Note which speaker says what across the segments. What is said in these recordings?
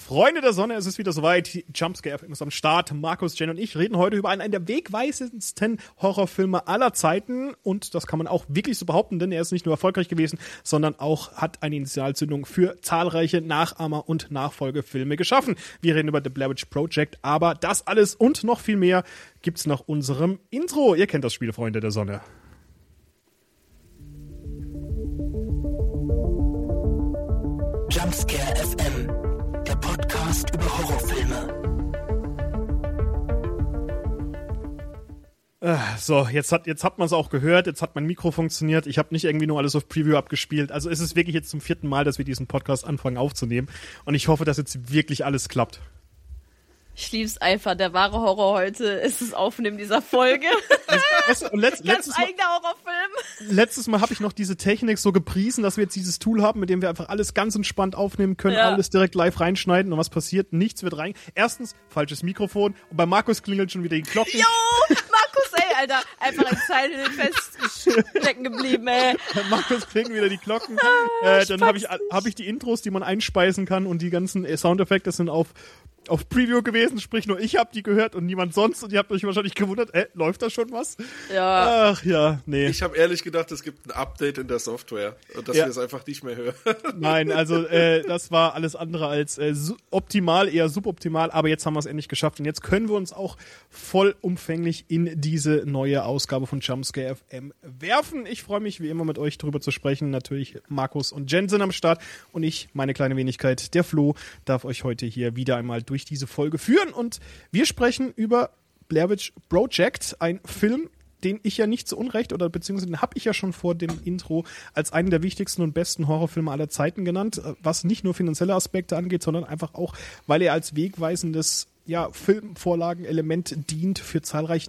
Speaker 1: Freunde der Sonne, es ist wieder soweit. Jumpscare FM ist am Start. Markus, Jen und ich reden heute über einen der wegweisendsten Horrorfilme aller Zeiten. Und das kann man auch wirklich so behaupten, denn er ist nicht nur erfolgreich gewesen, sondern auch hat eine Initialzündung für zahlreiche Nachahmer- und Nachfolgefilme geschaffen. Wir reden über The Blair Witch Project, aber das alles und noch viel mehr gibt's nach unserem Intro. Ihr kennt das Spiel, Freunde der Sonne.
Speaker 2: Jumpscare FM, der Podcast über Horrorfilme.
Speaker 1: So, jetzt hat man es auch gehört, jetzt hat mein Mikro funktioniert. Ich habe nicht irgendwie nur alles auf Preview abgespielt. Also es ist wirklich jetzt zum 4. Mal, dass wir diesen Podcast anfangen aufzunehmen. Und ich hoffe, dass jetzt wirklich alles klappt.
Speaker 3: Ich lieb's einfach. Der wahre Horror heute ist das Aufnehmen dieser Folge. Ganz eigener Horrorfilm.
Speaker 1: Letztes Mal habe ich noch diese Technik so gepriesen, dass wir jetzt dieses Tool haben, mit dem wir einfach alles ganz entspannt aufnehmen können, alles direkt live reinschneiden. Und was passiert? Nichts wird rein. Erstens, falsches Mikrofon. Und bei Markus klingelt schon wieder die Glocke.
Speaker 3: Jo, Markus, ey, Alter. Einfach in Zeile feststecken geblieben, ey.
Speaker 1: Bei Markus klingen wieder die Glocken. Dann habe ich die Intros, die man einspeisen kann, und die ganzen Soundeffekte sind auf Preview gewesen, sprich nur ich habe die gehört und niemand sonst, und ihr habt euch wahrscheinlich gewundert, läuft da schon was?
Speaker 3: Ja.
Speaker 1: Ach ja, nee.
Speaker 4: Ich habe ehrlich gedacht, es gibt ein Update in der Software und dass wir es einfach nicht mehr hören.
Speaker 1: Nein, also das war alles andere als optimal, eher suboptimal, aber jetzt haben wir es endlich geschafft und jetzt können wir uns auch vollumfänglich in diese neue Ausgabe von Jumpscare FM werfen. Ich freue mich wie immer mit euch drüber zu sprechen. Natürlich Markus und Jen sind am Start und ich, meine kleine Wenigkeit, der Flo, darf euch heute hier wieder einmal durch diese Folge führen, und wir sprechen über Blair Witch Project, ein Film, den ich ja nicht zu Unrecht, oder beziehungsweise den habe ich ja schon vor dem Intro als einen der wichtigsten und besten Horrorfilme aller Zeiten genannt, was nicht nur finanzielle Aspekte angeht, sondern einfach auch, weil er als wegweisendes Filmvorlagenelement dient für zahlreiche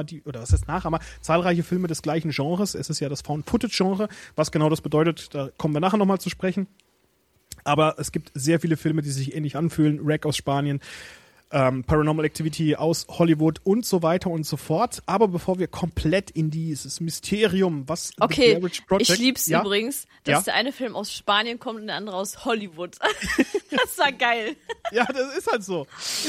Speaker 1: zahlreiche Filme des gleichen Genres. Es ist ja das Found-Footage-Genre. Was genau das bedeutet, da kommen wir nachher nochmal zu sprechen. Aber es gibt sehr viele Filme, die sich ähnlich anfühlen. Wreck aus Spanien, Paranormal Activity aus Hollywood und so weiter und so fort. Aber bevor wir komplett in dieses Mysterium, was The Blair Witch Project...
Speaker 3: Ich lieb's übrigens, dass der eine Film aus Spanien kommt und der andere aus Hollywood. Das war geil.
Speaker 1: Ja, das ist halt so.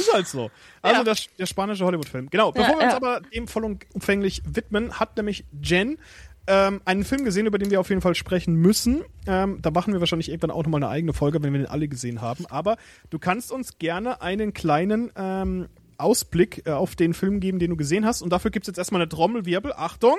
Speaker 1: Also der spanische Hollywood-Film. Genau, bevor wir uns aber dem vollumfänglich widmen, hat nämlich Jen einen Film gesehen, über den wir auf jeden Fall sprechen müssen. Da machen wir wahrscheinlich irgendwann auch nochmal eine eigene Folge, wenn wir den alle gesehen haben. Aber du kannst uns gerne einen kleinen Ausblick auf den Film geben, den du gesehen hast. Und dafür gibt's jetzt erstmal eine Trommelwirbel. Achtung!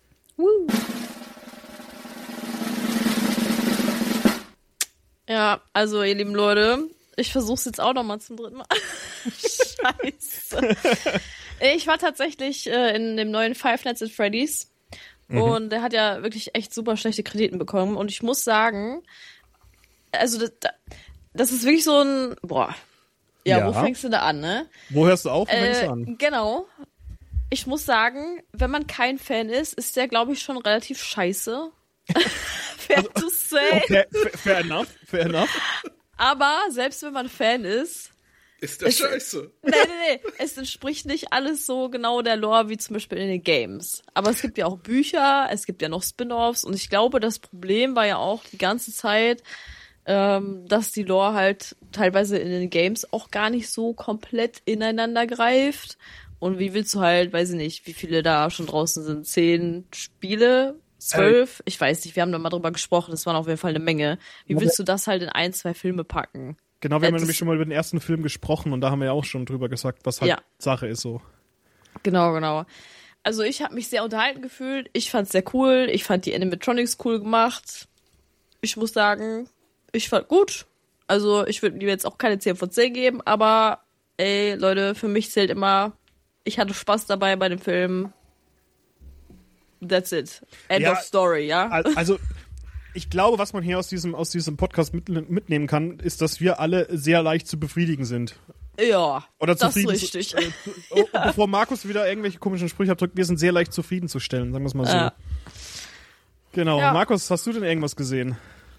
Speaker 3: Ja, also ihr lieben Leute, ich versuch's jetzt auch nochmal zum 3. Mal. Scheiße. Ich war tatsächlich in dem neuen Five Nights at Freddy's. Und der hat ja wirklich echt super schlechte Krediten bekommen. Und ich muss sagen, also das ist wirklich so ein, wo fängst du da an, ne?
Speaker 1: Wo hörst du auf und fängst du an?
Speaker 3: Genau. Ich muss sagen, wenn man kein Fan ist der, glaube ich, schon relativ scheiße. Fair to say.
Speaker 1: Okay, fair enough.
Speaker 3: Aber selbst wenn man Fan ist
Speaker 4: das scheiße?
Speaker 3: Nee. Es entspricht nicht alles so genau der Lore wie zum Beispiel in den Games. Aber es gibt ja auch Bücher, es gibt ja noch Spin-offs, und ich glaube, das Problem war ja auch die ganze Zeit, dass die Lore halt teilweise in den Games auch gar nicht so komplett ineinander greift. Und wie willst du halt, weiß ich nicht, wie viele da schon draußen sind, 10 Spiele? 12? Ich weiß nicht, wir haben da mal drüber gesprochen, das waren auf jeden Fall eine Menge. Wie willst du das halt in 1, 2 Filme packen?
Speaker 1: Genau, wir haben nämlich schon mal über den ersten Film gesprochen und da haben wir ja auch schon drüber gesagt, was halt Sache ist so.
Speaker 3: Genau. Also ich habe mich sehr unterhalten gefühlt, ich fand's sehr cool, ich fand die Animatronics cool gemacht. Ich muss sagen, ich fand gut. Also ich würde mir jetzt auch keine 10 von 10 geben, aber ey, Leute, für mich zählt immer, ich hatte Spaß dabei bei dem Film. That's it. End of story, ja?
Speaker 1: Also ich glaube, was man hier aus diesem Podcast mitnehmen kann, ist, dass wir alle sehr leicht zu befriedigen sind.
Speaker 3: Ja,
Speaker 1: oder
Speaker 3: das ist richtig.
Speaker 1: Bevor Markus wieder irgendwelche komischen Sprüche abdrückt, wir sind sehr leicht zufriedenzustellen, sagen wir es mal so. Genau. Ja. Markus, hast du denn irgendwas gesehen?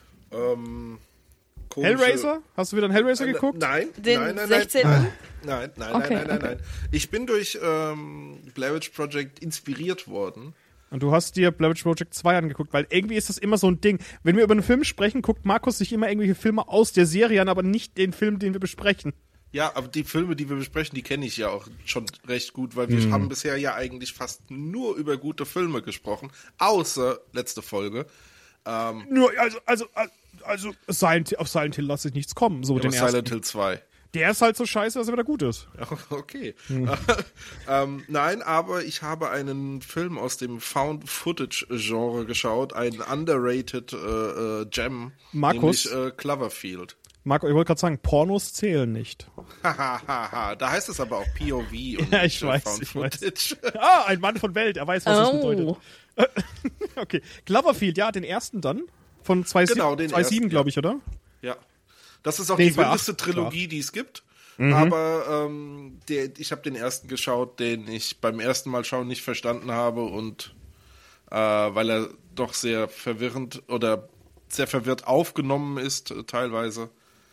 Speaker 1: Hellraiser? Hast du wieder einen Hellraiser geguckt?
Speaker 4: Nein.
Speaker 3: Den 16.
Speaker 4: Nein. Ich bin durch Blair Witch Project inspiriert worden.
Speaker 1: Und du hast dir Blair Witch Project 2 angeguckt, weil irgendwie ist das immer so ein Ding. Wenn wir über einen Film sprechen, guckt Markus sich immer irgendwelche Filme aus der Serie an, aber nicht den Film, den wir besprechen.
Speaker 4: Ja, aber die Filme, die wir besprechen, die kenne ich ja auch schon recht gut, weil wir haben bisher ja eigentlich fast nur über gute Filme gesprochen, außer letzte Folge.
Speaker 1: Nur, also auf Silent Hill lasse ich nichts kommen. So den ersten.
Speaker 4: Silent Hill 2.
Speaker 1: Der ist halt so scheiße, dass er wieder gut ist.
Speaker 4: Okay. Nein, aber ich habe einen Film aus dem Found-Footage-Genre geschaut, ein underrated Gem,
Speaker 1: Markus?
Speaker 4: nämlich Cloverfield.
Speaker 1: Marco, ich wollte gerade sagen, Pornos zählen nicht.
Speaker 4: Da heißt es aber auch POV und
Speaker 1: Ja, ich weiß.
Speaker 4: Found-Footage.
Speaker 1: Ein Mann von Welt, er weiß, was das bedeutet. Okay, Cloverfield, ja, den ersten dann. Von 2007, glaube ich, oder?
Speaker 4: Ja. Das ist auch
Speaker 1: Nee,
Speaker 4: die wildeste Trilogie, die es gibt. Aber ich habe den ersten geschaut, den ich beim ersten Mal schauen nicht verstanden habe und weil er doch sehr verwirrend oder sehr verwirrt aufgenommen ist teilweise.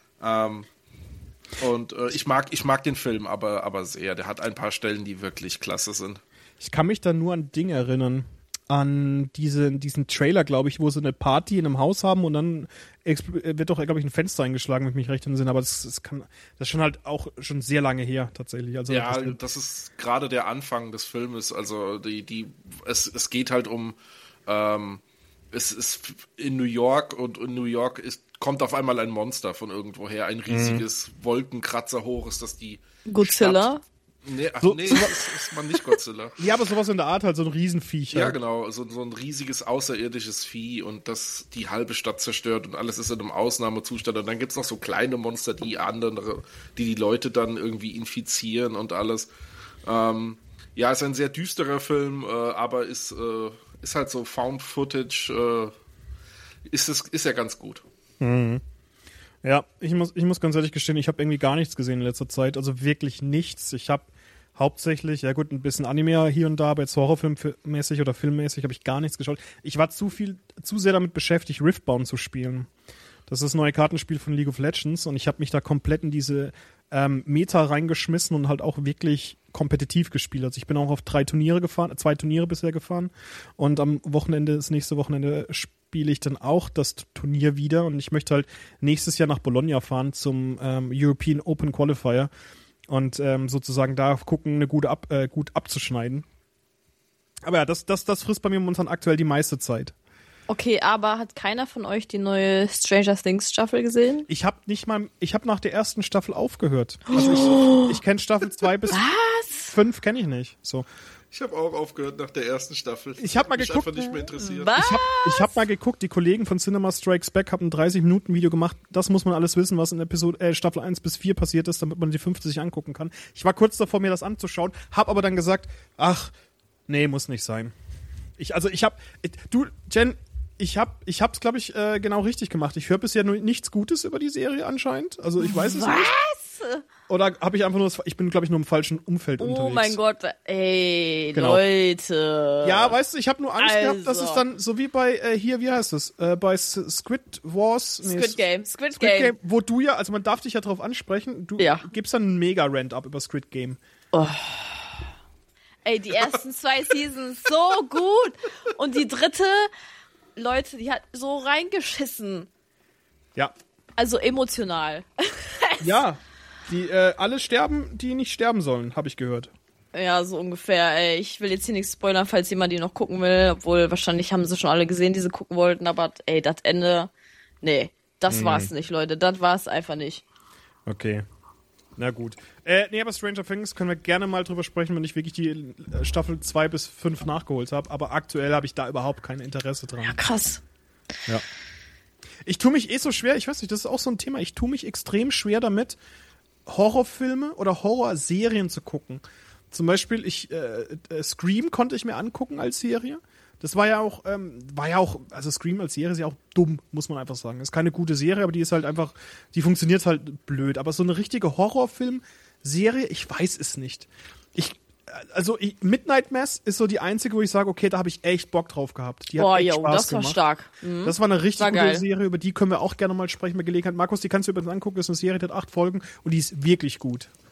Speaker 4: Ich mag den Film aber sehr. Der hat ein paar Stellen, die wirklich klasse sind.
Speaker 1: Ich kann mich da nur an Dinge erinnern. An diesen Trailer, glaube ich, wo sie eine Party in einem Haus haben und dann wird doch, glaube ich, ein Fenster eingeschlagen, wenn ich mich recht entsinne. Aber das ist schon halt auch schon sehr lange her, tatsächlich. Also,
Speaker 4: ja, das ist gerade der Anfang des Filmes. Also es geht halt um es ist in New York und in New York kommt auf einmal ein Monster von irgendwoher. Ein riesiges Wolkenkratzer hoch ist das die
Speaker 3: Godzilla?
Speaker 4: Stadt. Nee, das ist man nicht Godzilla.
Speaker 1: Ja, aber sowas in der Art, halt so ein Riesenviech.
Speaker 4: Ja,
Speaker 1: halt.
Speaker 4: genau, so ein riesiges außerirdisches Vieh und das die halbe Stadt zerstört und alles ist in einem Ausnahmezustand. Und dann gibt's noch so kleine Monster, die Leute dann irgendwie infizieren und alles. Ja, ist ein sehr düsterer Film, aber ist halt so Found Footage, ist ja ganz gut.
Speaker 1: Mhm. Ja, ich muss ganz ehrlich gestehen, ich habe irgendwie gar nichts gesehen in letzter Zeit, also wirklich nichts. Ich habe hauptsächlich, ja gut, ein bisschen Anime hier und da, aber jetzt Horrorfilmmäßig oder filmmäßig habe ich gar nichts geschaut. Ich war zu sehr damit beschäftigt, Riftbound zu spielen. Das ist das neue Kartenspiel von League of Legends und ich habe mich da komplett in diese Meta reingeschmissen und halt auch wirklich kompetitiv gespielt. Also ich bin auch auf 2 Turniere bisher gefahren und das nächste Wochenende spiele ich dann auch das Turnier wieder und ich möchte halt nächstes Jahr nach Bologna fahren zum European Open Qualifier und sozusagen da gucken, gut abzuschneiden. Aber ja, das frisst bei mir momentan aktuell die meiste Zeit.
Speaker 3: Okay, aber hat keiner von euch die neue Stranger Things Staffel gesehen?
Speaker 1: Ich habe nach der ersten Staffel aufgehört. Also ich kenne Staffel 2 bis 5 kenne ich nicht. So.
Speaker 4: Ich habe auch aufgehört nach der ersten Staffel.
Speaker 1: Ich habe mal
Speaker 4: mich
Speaker 1: geguckt.
Speaker 4: Einfach nicht mehr interessiert.
Speaker 3: Was?
Speaker 1: Ich habe mal geguckt, die Kollegen von Cinema Strikes Back haben ein 30-Minuten-Video gemacht. Das muss man alles wissen, was in Staffel 1 bis 4 passiert ist, damit man die 50 angucken kann. Ich war kurz davor, mir das anzuschauen, habe aber dann gesagt, nee, muss nicht sein. Jen, ich hab's, glaube ich, genau richtig gemacht. Ich höre bisher nur nichts Gutes über die Serie anscheinend. Also ich weiß es nicht. Oder habe ich einfach ich bin, glaube ich, nur im falschen Umfeld unterwegs.
Speaker 3: Oh mein Gott, ey,
Speaker 1: Genau.
Speaker 3: Leute.
Speaker 1: Ja, weißt du, ich habe nur Angst gehabt, dass es dann, so wie bei, wie heißt es, bei Squid Wars.
Speaker 3: Squid Game.
Speaker 1: Wo du ja, also man darf dich ja drauf ansprechen, du gibst dann einen Mega-Rant ab über Squid Game.
Speaker 3: Oh. Ey, die ersten 2 Seasons so gut. Und die 3, Leute, die hat so reingeschissen.
Speaker 1: Ja.
Speaker 3: Also emotional.
Speaker 1: Ja. Die alle sterben, die nicht sterben sollen, habe ich gehört.
Speaker 3: Ja, so ungefähr. Ey, ich will jetzt hier nichts spoilern, falls jemand die noch gucken will. Obwohl, wahrscheinlich haben sie schon alle gesehen, die sie gucken wollten. Aber ey, das Ende, nee, das war's nicht, Leute. Das war's einfach nicht.
Speaker 1: Okay. Na gut. Aber Stranger Things können wir gerne mal drüber sprechen, wenn ich wirklich die Staffel 2 bis 5 nachgeholt habe. Aber aktuell habe ich da überhaupt kein Interesse dran.
Speaker 3: Ja, krass.
Speaker 1: Ja. Ich tue mich so schwer, ich weiß nicht, das ist auch so ein Thema, ich tue mich extrem schwer damit, Horrorfilme oder Horrorserien zu gucken. Zum Beispiel, Scream konnte ich mir angucken als Serie. Das war ja auch, also Scream als Serie ist ja auch dumm, muss man einfach sagen. Ist keine gute Serie, aber die ist halt einfach, die funktioniert halt blöd. Aber so eine richtige Horrorfilm-Serie, ich weiß es nicht. Midnight Mass ist so die einzige, wo ich sage, okay, da habe ich echt Bock drauf gehabt. Die hat echt Spaß
Speaker 3: das war
Speaker 1: gemacht.
Speaker 3: stark. Mhm.
Speaker 1: Das war eine richtig gute
Speaker 3: geil.
Speaker 1: Serie, über die können wir auch gerne mal sprechen bei Gelegenheit. Markus, die kannst du übrigens angucken, das ist eine Serie, die hat 8 Folgen und die ist wirklich gut.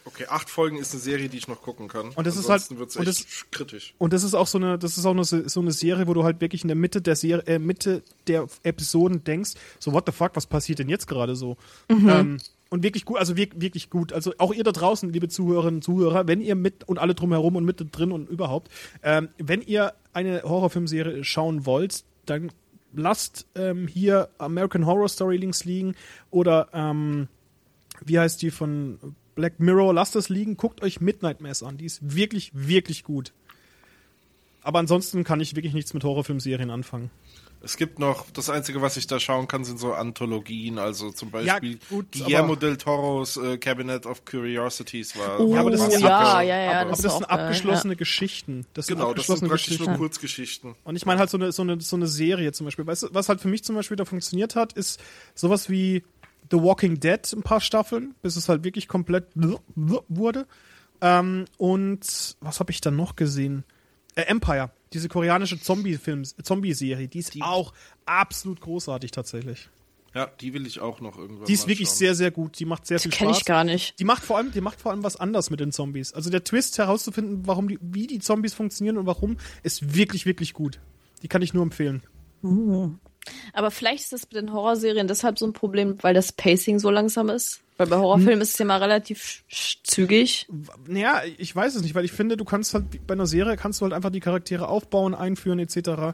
Speaker 4: Okay, 8 Folgen ist eine Serie, die ich noch gucken kann.
Speaker 1: Und das ist
Speaker 4: Ansonsten
Speaker 1: halt,
Speaker 4: wird's echt kritisch.
Speaker 1: Und das ist auch so eine Serie, wo du halt wirklich in der Mitte der Episoden denkst, so what the fuck, was passiert denn jetzt gerade so? Und wirklich gut, also wirklich gut. Also auch ihr da draußen, liebe Zuhörerinnen und Zuhörer, wenn ihr mit und alle drumherum und mit drin und überhaupt, wenn ihr eine Horrorfilmserie schauen wollt, dann lasst hier American Horror Story Links liegen oder wie heißt die von Black Mirror, lasst das liegen, guckt euch Midnight Mass an, die ist wirklich, wirklich gut. Aber ansonsten kann ich wirklich nichts mit Horrorfilmserien anfangen.
Speaker 4: Es gibt noch, das Einzige, was ich da schauen kann, sind so Anthologien, also zum Beispiel
Speaker 1: gut,
Speaker 4: Guillermo del Toros Cabinet of Curiosities war.
Speaker 1: aber das ist
Speaker 3: ja,
Speaker 1: aber das sind abgeschlossene Geschichten. Das sind
Speaker 4: Genau, das sind
Speaker 1: abgeschlossene
Speaker 4: praktisch
Speaker 1: Geschichten.
Speaker 4: nur Kurzgeschichten.
Speaker 1: Und ich meine halt so eine Serie zum Beispiel. Weißt du, was halt für mich zum Beispiel da funktioniert hat, ist sowas wie The Walking Dead, ein paar Staffeln, bis es halt wirklich komplett wurde. Und was habe ich dann noch gesehen? Empire, diese koreanische Zombie-Serie, die ist auch absolut großartig tatsächlich.
Speaker 4: Ja, die will ich auch noch irgendwann
Speaker 1: Die ist
Speaker 4: mal
Speaker 1: wirklich
Speaker 4: schauen.
Speaker 1: sehr, sehr gut. Die macht sehr viel Spaß.
Speaker 3: Kenn ich gar nicht.
Speaker 1: Die macht vor allem was anders mit den Zombies. Also der Twist herauszufinden, wie die Zombies funktionieren und warum, ist wirklich, wirklich gut. Die kann ich nur empfehlen.
Speaker 3: Aber vielleicht ist das mit den Horrorserien deshalb so ein Problem, weil das Pacing so langsam ist. Weil bei Horrorfilmen ist es ja mal relativ zügig.
Speaker 1: Naja, ich weiß es nicht, weil ich finde, du kannst halt bei einer Serie kannst du halt einfach die Charaktere aufbauen, einführen etc.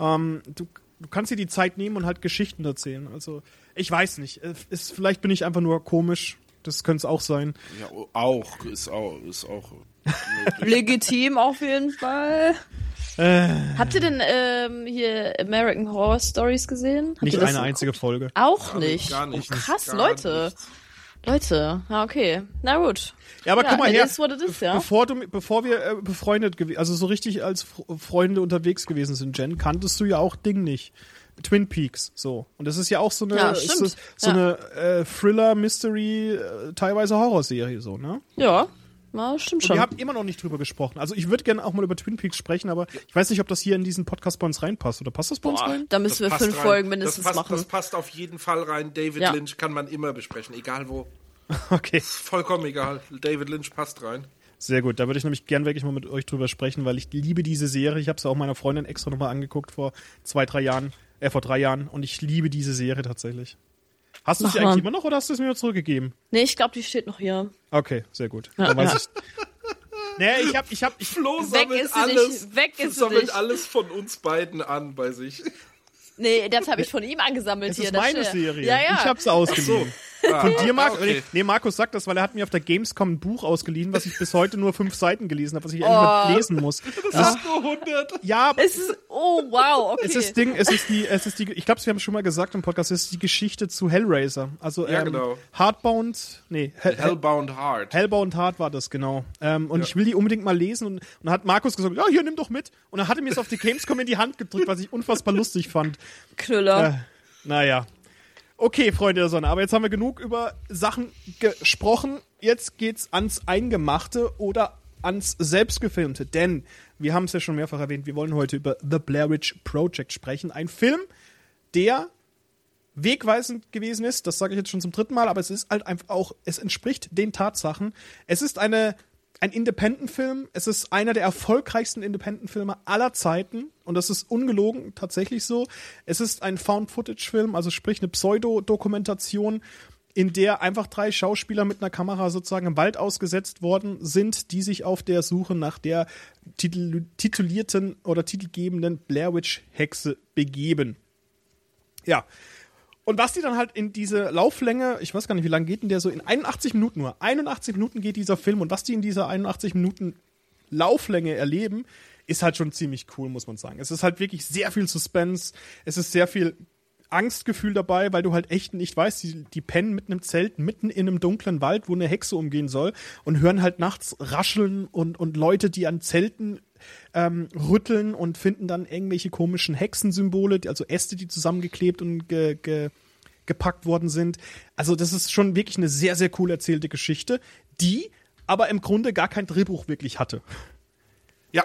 Speaker 1: Du kannst dir die Zeit nehmen und halt Geschichten erzählen. Also ich weiß nicht. Vielleicht bin ich einfach nur komisch. Das könnte es auch sein.
Speaker 4: Ja, ist auch möglich.
Speaker 3: Legitim auf jeden Fall. Habt ihr denn hier American Horror Stories gesehen? Habt
Speaker 1: Nicht
Speaker 3: ihr das
Speaker 1: eine einzige Folge.
Speaker 3: Auch nicht.
Speaker 4: Gar nicht.
Speaker 3: Oh, krass,
Speaker 4: Gar
Speaker 3: Leute.
Speaker 4: nichts.
Speaker 3: Leute, ja, okay. Na gut.
Speaker 1: Ja, aber guck mal her,
Speaker 3: Das wurde das, ja.
Speaker 1: bevor wir befreundet gewesen, also so richtig als Freunde unterwegs gewesen sind, Jen, kanntest du ja auch Ding nicht. Twin Peaks, so. Und das ist ja auch so eine,
Speaker 3: Ja, stimmt.
Speaker 1: eine Thriller, Mystery, teilweise Horrorserie, so, ne?
Speaker 3: Ja, na, stimmt
Speaker 1: Und
Speaker 3: schon.
Speaker 1: wir haben immer noch nicht drüber gesprochen. Also ich würde gerne auch mal über Twin Peaks sprechen, aber ich weiß nicht, ob das hier in diesen Podcast bei uns reinpasst. Oder passt das bei uns rein?
Speaker 3: Da müssen wir
Speaker 4: passt
Speaker 3: 5
Speaker 4: rein.
Speaker 3: Folgen mindestens
Speaker 4: das
Speaker 3: machen.
Speaker 4: passt auf jeden Fall rein. David
Speaker 3: Ja.
Speaker 4: Lynch kann man immer besprechen, egal wo.
Speaker 1: Okay.
Speaker 4: Ist vollkommen egal. David Lynch passt rein.
Speaker 1: Sehr gut, da würde ich nämlich gern wirklich mal mit euch drüber sprechen, weil ich liebe diese Serie. Ich habe sie auch meiner Freundin extra nochmal angeguckt vor 3 Jahren und ich liebe diese Serie tatsächlich. Hast du sie eigentlich immer noch oder hast du es mir wieder zurückgegeben?
Speaker 3: Nee, ich glaube, die steht noch hier.
Speaker 1: Okay, sehr gut. Dann weiß ich. Nee, ich
Speaker 4: Flo
Speaker 3: Weg ist sie nicht. Weg ist sie
Speaker 4: sammelt
Speaker 3: nicht.
Speaker 4: alles von uns beiden an bei sich.
Speaker 3: Nee, das habe ich von ihm angesammelt
Speaker 1: es
Speaker 3: hier.
Speaker 1: ist meine
Speaker 3: das
Speaker 1: Serie.
Speaker 3: Ja, ja.
Speaker 1: Ich habe sie ausgeliehen.
Speaker 4: Von
Speaker 1: Dir, Markus?
Speaker 4: okay.
Speaker 1: Nee, Markus sagt das, weil er hat mir auf der Gamescom ein Buch ausgeliehen, was ich bis heute nur 5 Seiten gelesen habe, was ich endlich mal lesen muss.
Speaker 4: Das ist nur 100.
Speaker 1: Ja,
Speaker 3: Es ist, oh, wow, okay.
Speaker 1: es ist die, ich glaube, wir haben schon mal gesagt im Podcast, es ist die Geschichte zu Hellraiser. Also,
Speaker 4: Ja, genau.
Speaker 1: Hellbound Heart war das, genau. Und ich will die unbedingt mal lesen und dann hat Markus gesagt, ja, hier, nimm doch mit. Und dann hat er mir es auf die Gamescom in die Hand gedrückt, was ich unfassbar lustig fand.
Speaker 3: Knüller.
Speaker 1: Naja. Okay, Freunde der Sonne, aber jetzt haben wir genug über Sachen gesprochen. Jetzt geht's ans Eingemachte oder ans Selbstgefilmte, denn wir haben es ja schon mehrfach erwähnt, wir wollen heute über The Blair Witch Project sprechen. Ein Film, der wegweisend gewesen ist, das sage ich jetzt schon zum 3. Mal, aber es ist halt einfach auch, es entspricht den Tatsachen. Es ist ein Independent-Film, es ist einer der erfolgreichsten Independent-Filme aller Zeiten und das ist ungelogen tatsächlich so. Es ist ein Found-Footage-Film, also sprich eine Pseudo-Dokumentation, in der einfach 3 Schauspieler mit einer Kamera sozusagen im Wald ausgesetzt worden sind, die sich auf der Suche nach der titulierten oder titelgebenden Blair Witch Hexe begeben. Ja. Und was die dann halt in diese Lauflänge, ich weiß gar nicht, wie lange geht denn der so, in 81 Minuten nur. 81 Minuten geht dieser Film und was die in dieser 81 Minuten Lauflänge erleben, ist halt schon ziemlich cool, muss man sagen. Es ist halt wirklich sehr viel Suspense, es ist sehr viel Angstgefühl dabei, weil du halt echt nicht weißt, die pennen mitten im Zelt, mitten in einem dunklen Wald, wo eine Hexe umgehen soll und hören halt nachts rascheln und Leute, die an Zelten rütteln und finden dann irgendwelche komischen Hexensymbole, also Äste, die zusammengeklebt und gepackt worden sind. Also das ist schon wirklich eine sehr, sehr cool erzählte Geschichte, die aber im Grunde gar kein Drehbuch wirklich hatte.
Speaker 4: Ja.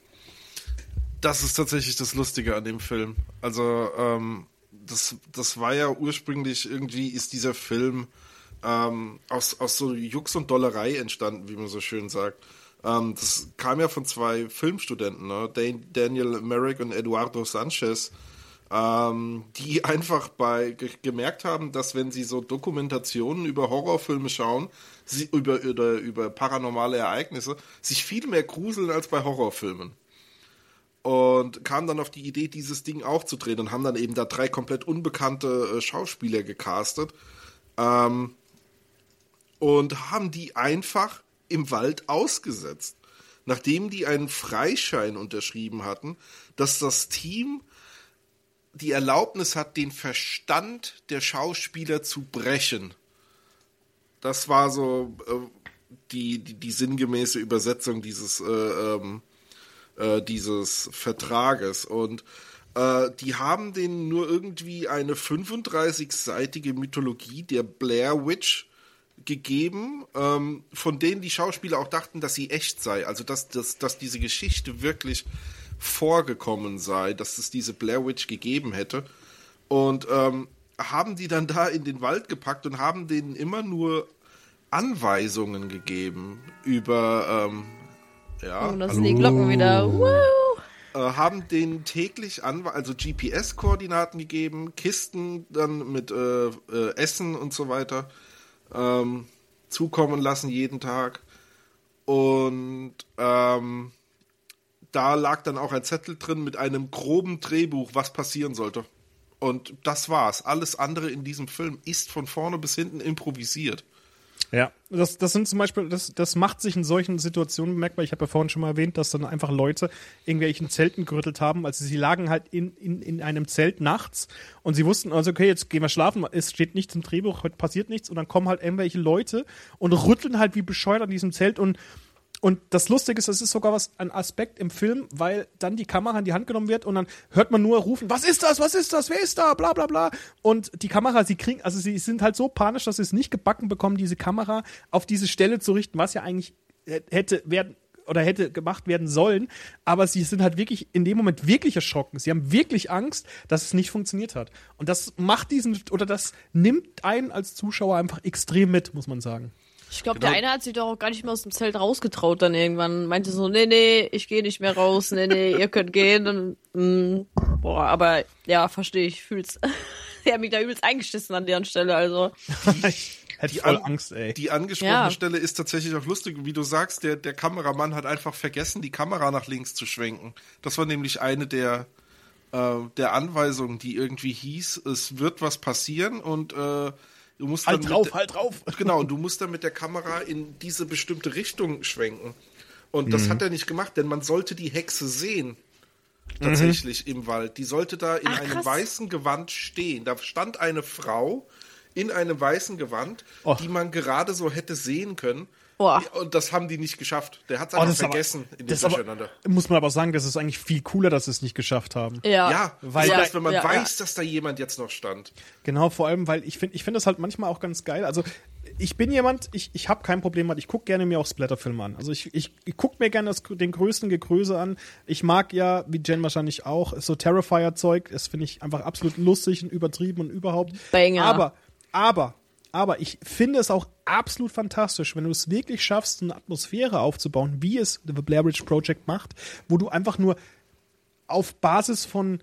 Speaker 4: Das ist tatsächlich das Lustige an dem Film. Also, das war ja ursprünglich irgendwie, ist dieser Film aus so Jux und Dollerei entstanden, wie man so schön sagt. Das kam ja von 2 Filmstudenten, ne? Daniel Merrick und Eduardo Sanchez, die einfach gemerkt haben, dass wenn sie so Dokumentationen über Horrorfilme schauen, über paranormale Ereignisse, sich viel mehr gruseln als bei Horrorfilmen. Und kamen dann auf die Idee, dieses Ding auch zu drehen und haben dann eben da 3 komplett unbekannte Schauspieler gecastet. Und haben die einfach im Wald ausgesetzt, nachdem die einen Freischein unterschrieben hatten, dass das Team die Erlaubnis hat, den Verstand der Schauspieler zu brechen. Das war so die sinngemäße Übersetzung dieses Vertrages. Und die haben denen nur irgendwie eine 35-seitige Mythologie der Blair Witch gegeben, von denen die Schauspieler auch dachten, dass sie echt sei. Also dass diese Geschichte wirklich vorgekommen sei, dass es diese Blair Witch gegeben hätte. Und haben die dann da in den Wald gepackt und haben denen immer nur Anweisungen gegeben über
Speaker 3: Oh, das sind die Glocken wieder. Woo!
Speaker 4: Haben denen täglich also GPS-Koordinaten gegeben, Kisten dann mit Essen und so weiter zukommen lassen jeden Tag. Und da lag dann auch ein Zettel drin mit einem groben Drehbuch, was passieren sollte. Und das war's. Alles andere in diesem Film ist von vorne bis hinten improvisiert.
Speaker 1: Ja, das sind zum Beispiel, das macht sich in solchen Situationen bemerkbar. Ich habe ja vorhin schon mal erwähnt, dass dann einfach Leute irgendwelchen Zelten gerüttelt haben. Also sie lagen halt in einem Zelt nachts und sie wussten also, okay, jetzt gehen wir schlafen, es steht nichts im Drehbuch, heute passiert nichts und dann kommen halt irgendwelche Leute und rütteln halt wie bescheuert an diesem Zelt und das Lustige ist, das ist sogar ein Aspekt im Film, weil dann die Kamera in die Hand genommen wird und dann hört man nur rufen, was ist das, wer ist da, bla bla bla. Und die Kamera, sie sind halt so panisch, dass sie es nicht gebacken bekommen, diese Kamera auf diese Stelle zu richten, was ja eigentlich hätte gemacht werden sollen. Aber sie sind halt wirklich in dem Moment wirklich erschrocken. Sie haben wirklich Angst, dass es nicht funktioniert hat. Und das das nimmt einen als Zuschauer einfach extrem mit, muss man sagen.
Speaker 3: Ich glaube, der eine hat sich doch auch gar nicht mehr aus dem Zelt rausgetraut dann irgendwann. Meinte so, nee, ich gehe nicht mehr raus, nee, ihr könnt gehen. Und, aber ja, verstehe ich, fühl's. Der hat mich da übelst eingeschissen an deren Stelle, also.
Speaker 1: Ich hätte voll Angst, ey.
Speaker 4: Die angesprochene Stelle ist tatsächlich auch lustig. Wie du sagst, der Kameramann hat einfach vergessen, die Kamera nach links zu schwenken. Das war nämlich eine der Anweisungen, die irgendwie hieß, es wird was passieren und du musst
Speaker 1: halt drauf.
Speaker 4: Genau, und du musst dann mit der Kamera in diese bestimmte Richtung schwenken. Und das hat er nicht gemacht, denn man sollte die Hexe sehen. Tatsächlich im Wald. Die sollte da in einem weißen Gewand stehen. Da stand eine Frau in einem weißen Gewand, die man gerade so hätte sehen können. Und das haben die nicht geschafft. Der hat es einfach vergessen in dem Durcheinander.
Speaker 1: Muss man aber sagen, das ist eigentlich viel cooler, dass sie es nicht geschafft haben.
Speaker 4: Ja, weil wenn man weiß, dass da jemand jetzt noch stand.
Speaker 1: Genau, vor allem, weil ich finde das halt manchmal auch ganz geil. Also ich bin jemand, ich habe kein Problem mit, ich gucke gerne mir auch Splatterfilme an. Also ich gucke mir gerne den größten Gekröse an. Ich mag ja, wie Jen wahrscheinlich auch, so Terrifier-Zeug. Das finde ich einfach absolut lustig und übertrieben und überhaupt.
Speaker 3: Banger.
Speaker 1: Aber ich finde es auch absolut fantastisch, wenn du es wirklich schaffst, eine Atmosphäre aufzubauen, wie es The Blair Witch Project macht, wo du einfach nur auf Basis von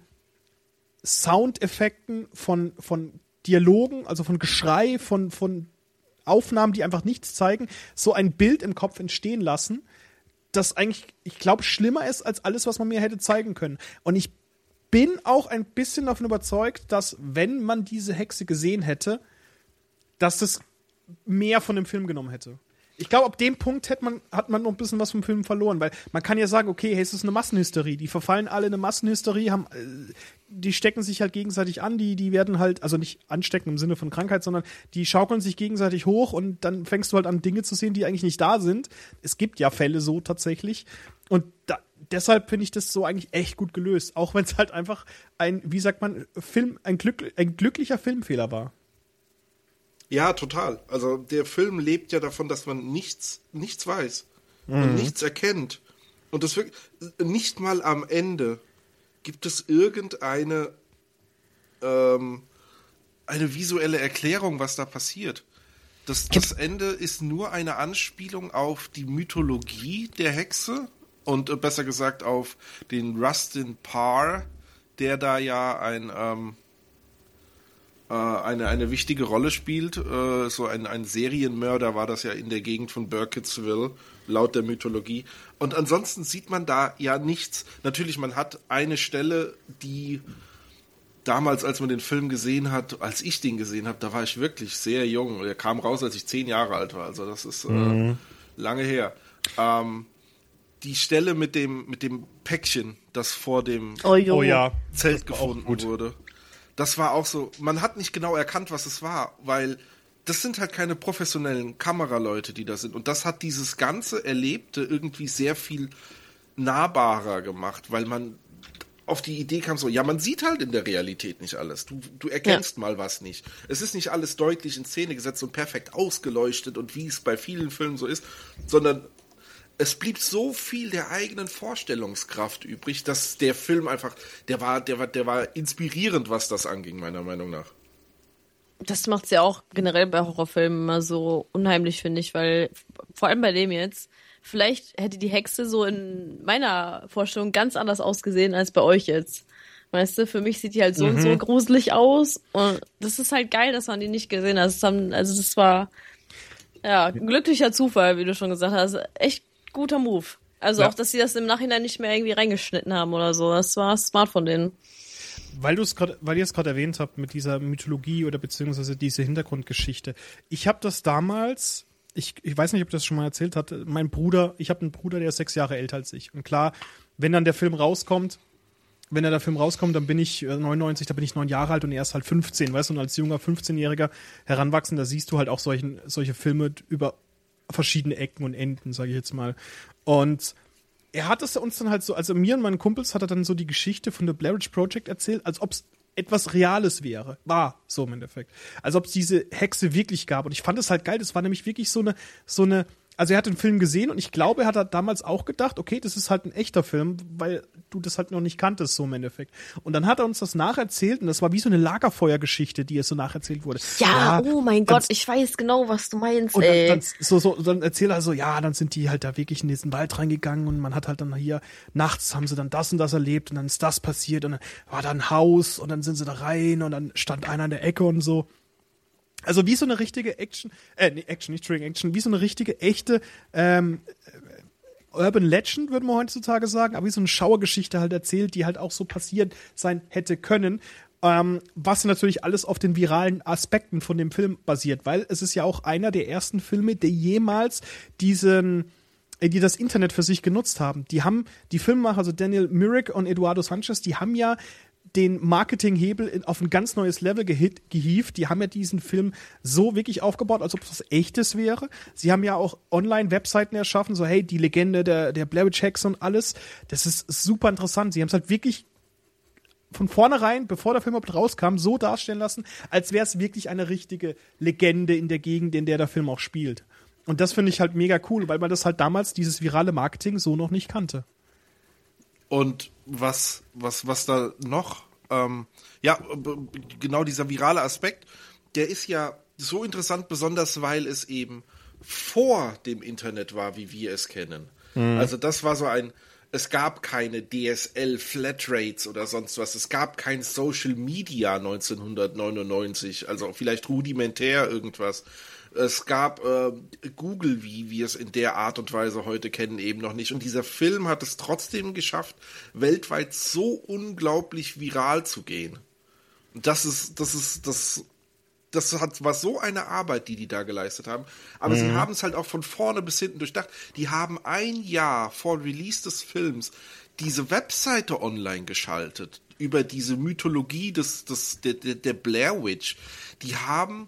Speaker 1: Soundeffekten, von Dialogen, also von Geschrei, von Aufnahmen, die einfach nichts zeigen, so ein Bild im Kopf entstehen lassen, das eigentlich, ich glaube, schlimmer ist als alles, was man mir hätte zeigen können. Und ich bin auch ein bisschen davon überzeugt, dass, wenn man diese Hexe gesehen hätte, dass das mehr von dem Film genommen hätte. Ich glaube, ab dem Punkt hat man noch ein bisschen was vom Film verloren, weil man kann ja sagen, okay, hey, es ist eine Massenhysterie, die verfallen alle in eine Massenhysterie, die stecken sich halt gegenseitig an, die werden halt, also nicht anstecken im Sinne von Krankheit, sondern die schaukeln sich gegenseitig hoch und dann fängst du halt an, Dinge zu sehen, die eigentlich nicht da sind. Es gibt ja Fälle so tatsächlich und deshalb finde ich das so eigentlich echt gut gelöst, auch wenn es halt einfach ein glücklicher Filmfehler war.
Speaker 4: Ja, total. Also der Film lebt ja davon, dass man nichts weiß und nichts erkennt. Und das wirklich, nicht mal am Ende gibt es irgendeine eine visuelle Erklärung, was da passiert. Das Ende ist nur eine Anspielung auf die Mythologie der Hexe und besser gesagt auf den Rustin Parr, der da ja eine wichtige Rolle spielt. So ein Serienmörder war das ja in der Gegend von Burkittsville, laut der Mythologie. Und ansonsten sieht man da ja nichts. Natürlich, man hat eine Stelle, die damals, als man den Film gesehen hat, als ich den gesehen habe, da war ich wirklich sehr jung. Der kam raus, als ich 10 Jahre alt war. Also das ist lange her. Die Stelle mit dem Päckchen, das vor dem Zelt gefunden wurde. Das war auch so, man hat nicht genau erkannt, was es war, weil das sind halt keine professionellen Kameraleute, die da sind. Und das hat dieses ganze Erlebte irgendwie sehr viel nahbarer gemacht, weil man auf die Idee kam so, ja, man sieht halt in der Realität nicht alles. Du erkennst mal was nicht. Es ist nicht alles deutlich in Szene gesetzt und perfekt ausgeleuchtet und wie es bei vielen Filmen so ist, sondern es blieb so viel der eigenen Vorstellungskraft übrig, dass der Film einfach, der war inspirierend, was das anging, meiner Meinung nach.
Speaker 3: Das macht's ja auch generell bei Horrorfilmen immer so unheimlich, finde ich, weil vor allem bei dem jetzt, vielleicht hätte die Hexe so in meiner Vorstellung ganz anders ausgesehen als bei euch jetzt. Weißt du, für mich sieht die halt so und so gruselig aus und das ist halt geil, dass man die nicht gesehen hat. Das war ja ein glücklicher Zufall, wie du schon gesagt hast. Echt guter Move. Also auch, dass sie das im Nachhinein nicht mehr irgendwie reingeschnitten haben oder so. Das war smart von denen.
Speaker 1: Weil ihr es gerade erwähnt habt mit dieser Mythologie oder beziehungsweise diese Hintergrundgeschichte. Ich habe das damals, ich weiß nicht, ob ich das schon mal erzählt hatte, ich habe einen Bruder, der ist 6 Jahre älter als ich. Und klar, wenn der Film rauskommt, dann bin ich 99, da bin ich 9 Jahre alt und er ist halt 15, weißt du, und als junger 15-Jähriger heranwachsender siehst du halt auch solche Filme über verschiedene Ecken und Enden, sage ich jetzt mal. Und er hat es uns dann halt so, also mir und meinen Kumpels hat er dann so die Geschichte von The Blair Witch Project erzählt, als ob es etwas Reales wäre. War so im Endeffekt. Als ob es diese Hexe wirklich gab. Und ich fand es halt geil, das war nämlich wirklich so eine, also er hat den Film gesehen und ich glaube, er hat damals auch gedacht, okay, das ist halt ein echter Film, weil du das halt noch nicht kanntest, so im Endeffekt. Und dann hat er uns das nacherzählt und das war wie so eine Lagerfeuergeschichte, die es so nacherzählt wurde.
Speaker 3: Ja, oh mein Gott, ich weiß genau, was du meinst,
Speaker 1: und dann erzählt er so, ja, dann sind die halt da wirklich in diesen Wald reingegangen und man hat halt dann hier, nachts haben sie dann das und das erlebt und dann ist das passiert und dann war da ein Haus und dann sind sie da rein und dann stand einer in der Ecke und so. Also wie so eine richtige Action, wie so eine richtige, echte Urban Legend, würde man heutzutage sagen, aber wie so eine Schauergeschichte halt erzählt, die halt auch so passiert sein hätte können, was natürlich alles auf den viralen Aspekten von dem Film basiert, weil es ist ja auch einer der ersten Filme, der jemals die das Internet für sich genutzt haben. Die Filmemacher, also Daniel Myrick und Eduardo Sanchez, die haben ja den Marketinghebel auf ein ganz neues Level gehievt. Die haben ja diesen Film so wirklich aufgebaut, als ob es was Echtes wäre. Sie haben ja auch Online-Webseiten erschaffen, so hey, die Legende der Blair Witch Hexe und alles. Das ist super interessant. Sie haben es halt wirklich von vornherein, bevor der Film überhaupt rauskam, so darstellen lassen, als wäre es wirklich eine richtige Legende in der Gegend, in der der Film auch spielt. Und das finde ich halt mega cool, weil man das halt damals, dieses virale Marketing, so noch nicht kannte.
Speaker 4: Und was da noch, genau dieser virale Aspekt, der ist ja so interessant, besonders weil es eben vor dem Internet war, wie wir es kennen. Also das war so es gab keine DSL Flatrates oder sonst was, es gab kein Social Media 1999, also vielleicht rudimentär irgendwas. Es gab Google, wie wir es in der Art und Weise heute kennen, eben noch nicht. Und dieser Film hat es trotzdem geschafft, weltweit so unglaublich viral zu gehen. Und das war so eine Arbeit, die da geleistet haben. Aber sie haben es halt auch von vorne bis hinten durchdacht. Die haben 1 Jahr vor Release des Films diese Webseite online geschaltet über diese Mythologie der Blair Witch. Die haben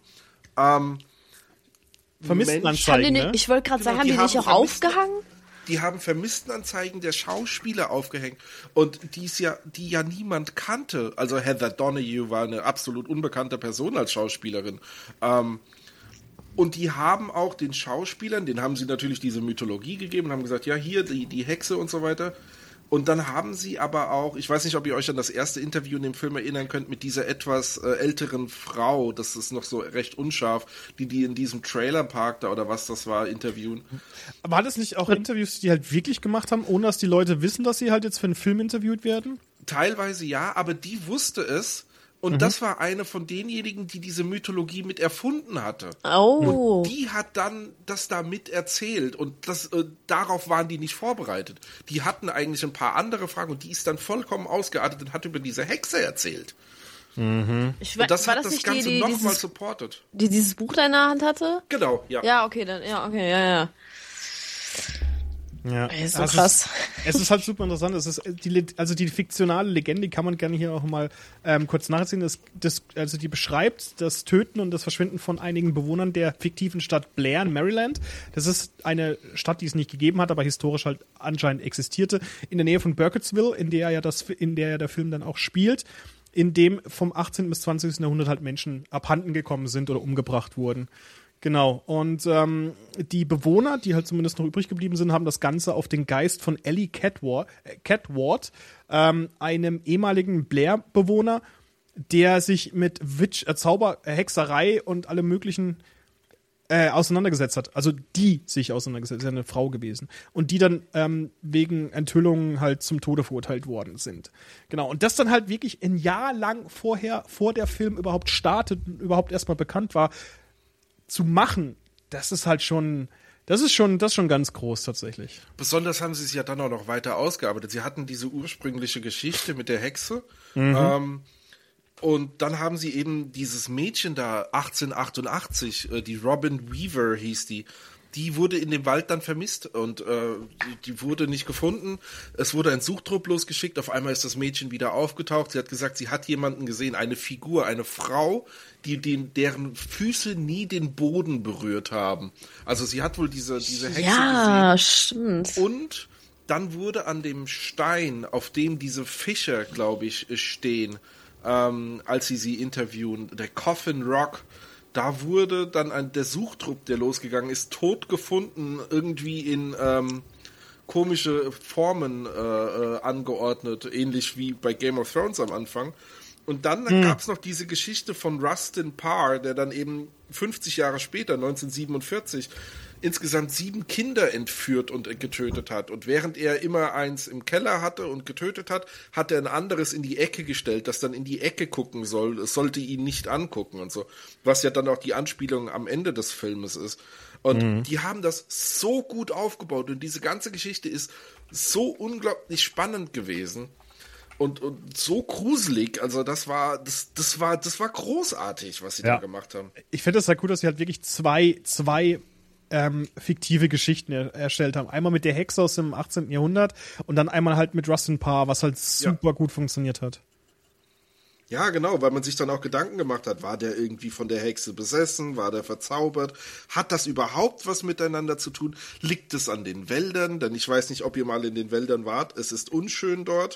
Speaker 1: Vermisstenanzeigen, ne?
Speaker 3: Ich wollte gerade sagen, haben die nicht auch aufgehangen?
Speaker 4: Die haben Vermisstenanzeigen der Schauspieler aufgehängt und die ja niemand kannte. Also Heather Donahue war eine absolut unbekannte Person als Schauspielerin. Und die haben auch den Schauspielern, denen haben sie natürlich diese Mythologie gegeben und haben gesagt, ja, hier die Hexe und so weiter. Und dann haben sie aber auch, ich weiß nicht, ob ihr euch an das erste Interview in dem Film erinnern könnt, mit dieser etwas älteren Frau, das ist noch so recht unscharf, die in diesem Trailerpark da oder was das war, interviewen.
Speaker 1: War das nicht auch Interviews, die halt wirklich gemacht haben, ohne dass die Leute wissen, dass sie halt jetzt für einen Film interviewt werden?
Speaker 4: Teilweise ja, aber die wusste es. Und das war eine von denjenigen, die diese Mythologie mit erfunden hatte.
Speaker 3: Oh.
Speaker 4: Und die hat dann das da mit erzählt und darauf waren die nicht vorbereitet. Die hatten eigentlich ein paar andere Fragen und die ist dann vollkommen ausgeartet und hat über diese Hexe erzählt. Und das hat das Ganze nochmal supportet.
Speaker 3: Die dieses Buch da in der Hand hatte?
Speaker 4: Genau, ja.
Speaker 3: Ja, okay, dann, ja.
Speaker 1: Ja,
Speaker 3: ist so krass.
Speaker 1: Es ist halt super interessant. Es ist die fiktionale Legende, die kann man gerne hier auch mal kurz nachziehen. Also die beschreibt das Töten und das Verschwinden von einigen Bewohnern der fiktiven Stadt Blair in Maryland. Das ist eine Stadt, die es nicht gegeben hat, aber historisch halt anscheinend existierte, in der Nähe von Burkittsville, in der ja der Film dann auch spielt, in dem vom 18. bis 20. Jahrhundert halt Menschen abhanden gekommen sind oder umgebracht wurden. Genau, und die Bewohner, die halt zumindest noch übrig geblieben sind, haben das Ganze auf den Geist von Ellie Catward, einem ehemaligen Blair-Bewohner, der sich mit Hexerei und allem möglichen auseinandergesetzt hat. Also die sich auseinandergesetzt, ist ja eine Frau gewesen. Und die dann wegen Enthüllungen halt zum Tode verurteilt worden sind. Genau, und das dann halt wirklich ein Jahr lang vor der Film überhaupt startet und überhaupt erstmal bekannt war, zu machen, das ist schon ganz groß tatsächlich.
Speaker 4: Besonders haben sie es ja dann auch noch weiter ausgearbeitet. Sie hatten diese ursprüngliche Geschichte mit der Hexe und dann haben sie eben dieses Mädchen da 1888, die Robin Weaver hieß die wurde in dem Wald dann vermisst und die wurde nicht gefunden. Es wurde ein Suchtrupp losgeschickt. Auf einmal ist das Mädchen wieder aufgetaucht. Sie hat gesagt, sie hat jemanden gesehen, eine Figur, eine Frau, deren Füße nie den Boden berührt haben. Also sie hat wohl diese Hexe gesehen.
Speaker 3: Ja, stimmt.
Speaker 4: Und dann wurde an dem Stein, auf dem diese Fischer, glaube ich, stehen, als sie interviewen, der Coffin Rock, da wurde dann der Suchtrupp, der losgegangen ist, tot gefunden, irgendwie in komische Formen angeordnet, ähnlich wie bei Game of Thrones am Anfang. Und dann gab es noch diese Geschichte von Rustin Parr, der dann eben 50 Jahre später, 1947, insgesamt 7 Kinder entführt und getötet hat. Und während er immer eins im Keller hatte und getötet hat, hat er ein anderes in die Ecke gestellt, das dann in die Ecke gucken soll. Es sollte ihn nicht angucken und so. Was ja dann auch die Anspielung am Ende des Filmes ist. Und die haben das so gut aufgebaut und diese ganze Geschichte ist so unglaublich spannend gewesen. Und so gruselig, also das war großartig, was sie da gemacht haben.
Speaker 1: Ich finde es halt gut, dass sie halt wirklich zwei fiktive Geschichten erstellt haben. Einmal mit der Hexe aus dem 18. Jahrhundert und dann einmal halt mit Rustin Parr, was halt super gut funktioniert hat.
Speaker 4: Ja, genau, weil man sich dann auch Gedanken gemacht hat, war der irgendwie von der Hexe besessen, war der verzaubert, hat das überhaupt was miteinander zu tun? Liegt es an den Wäldern? Denn ich weiß nicht, ob ihr mal in den Wäldern wart, es ist unschön dort.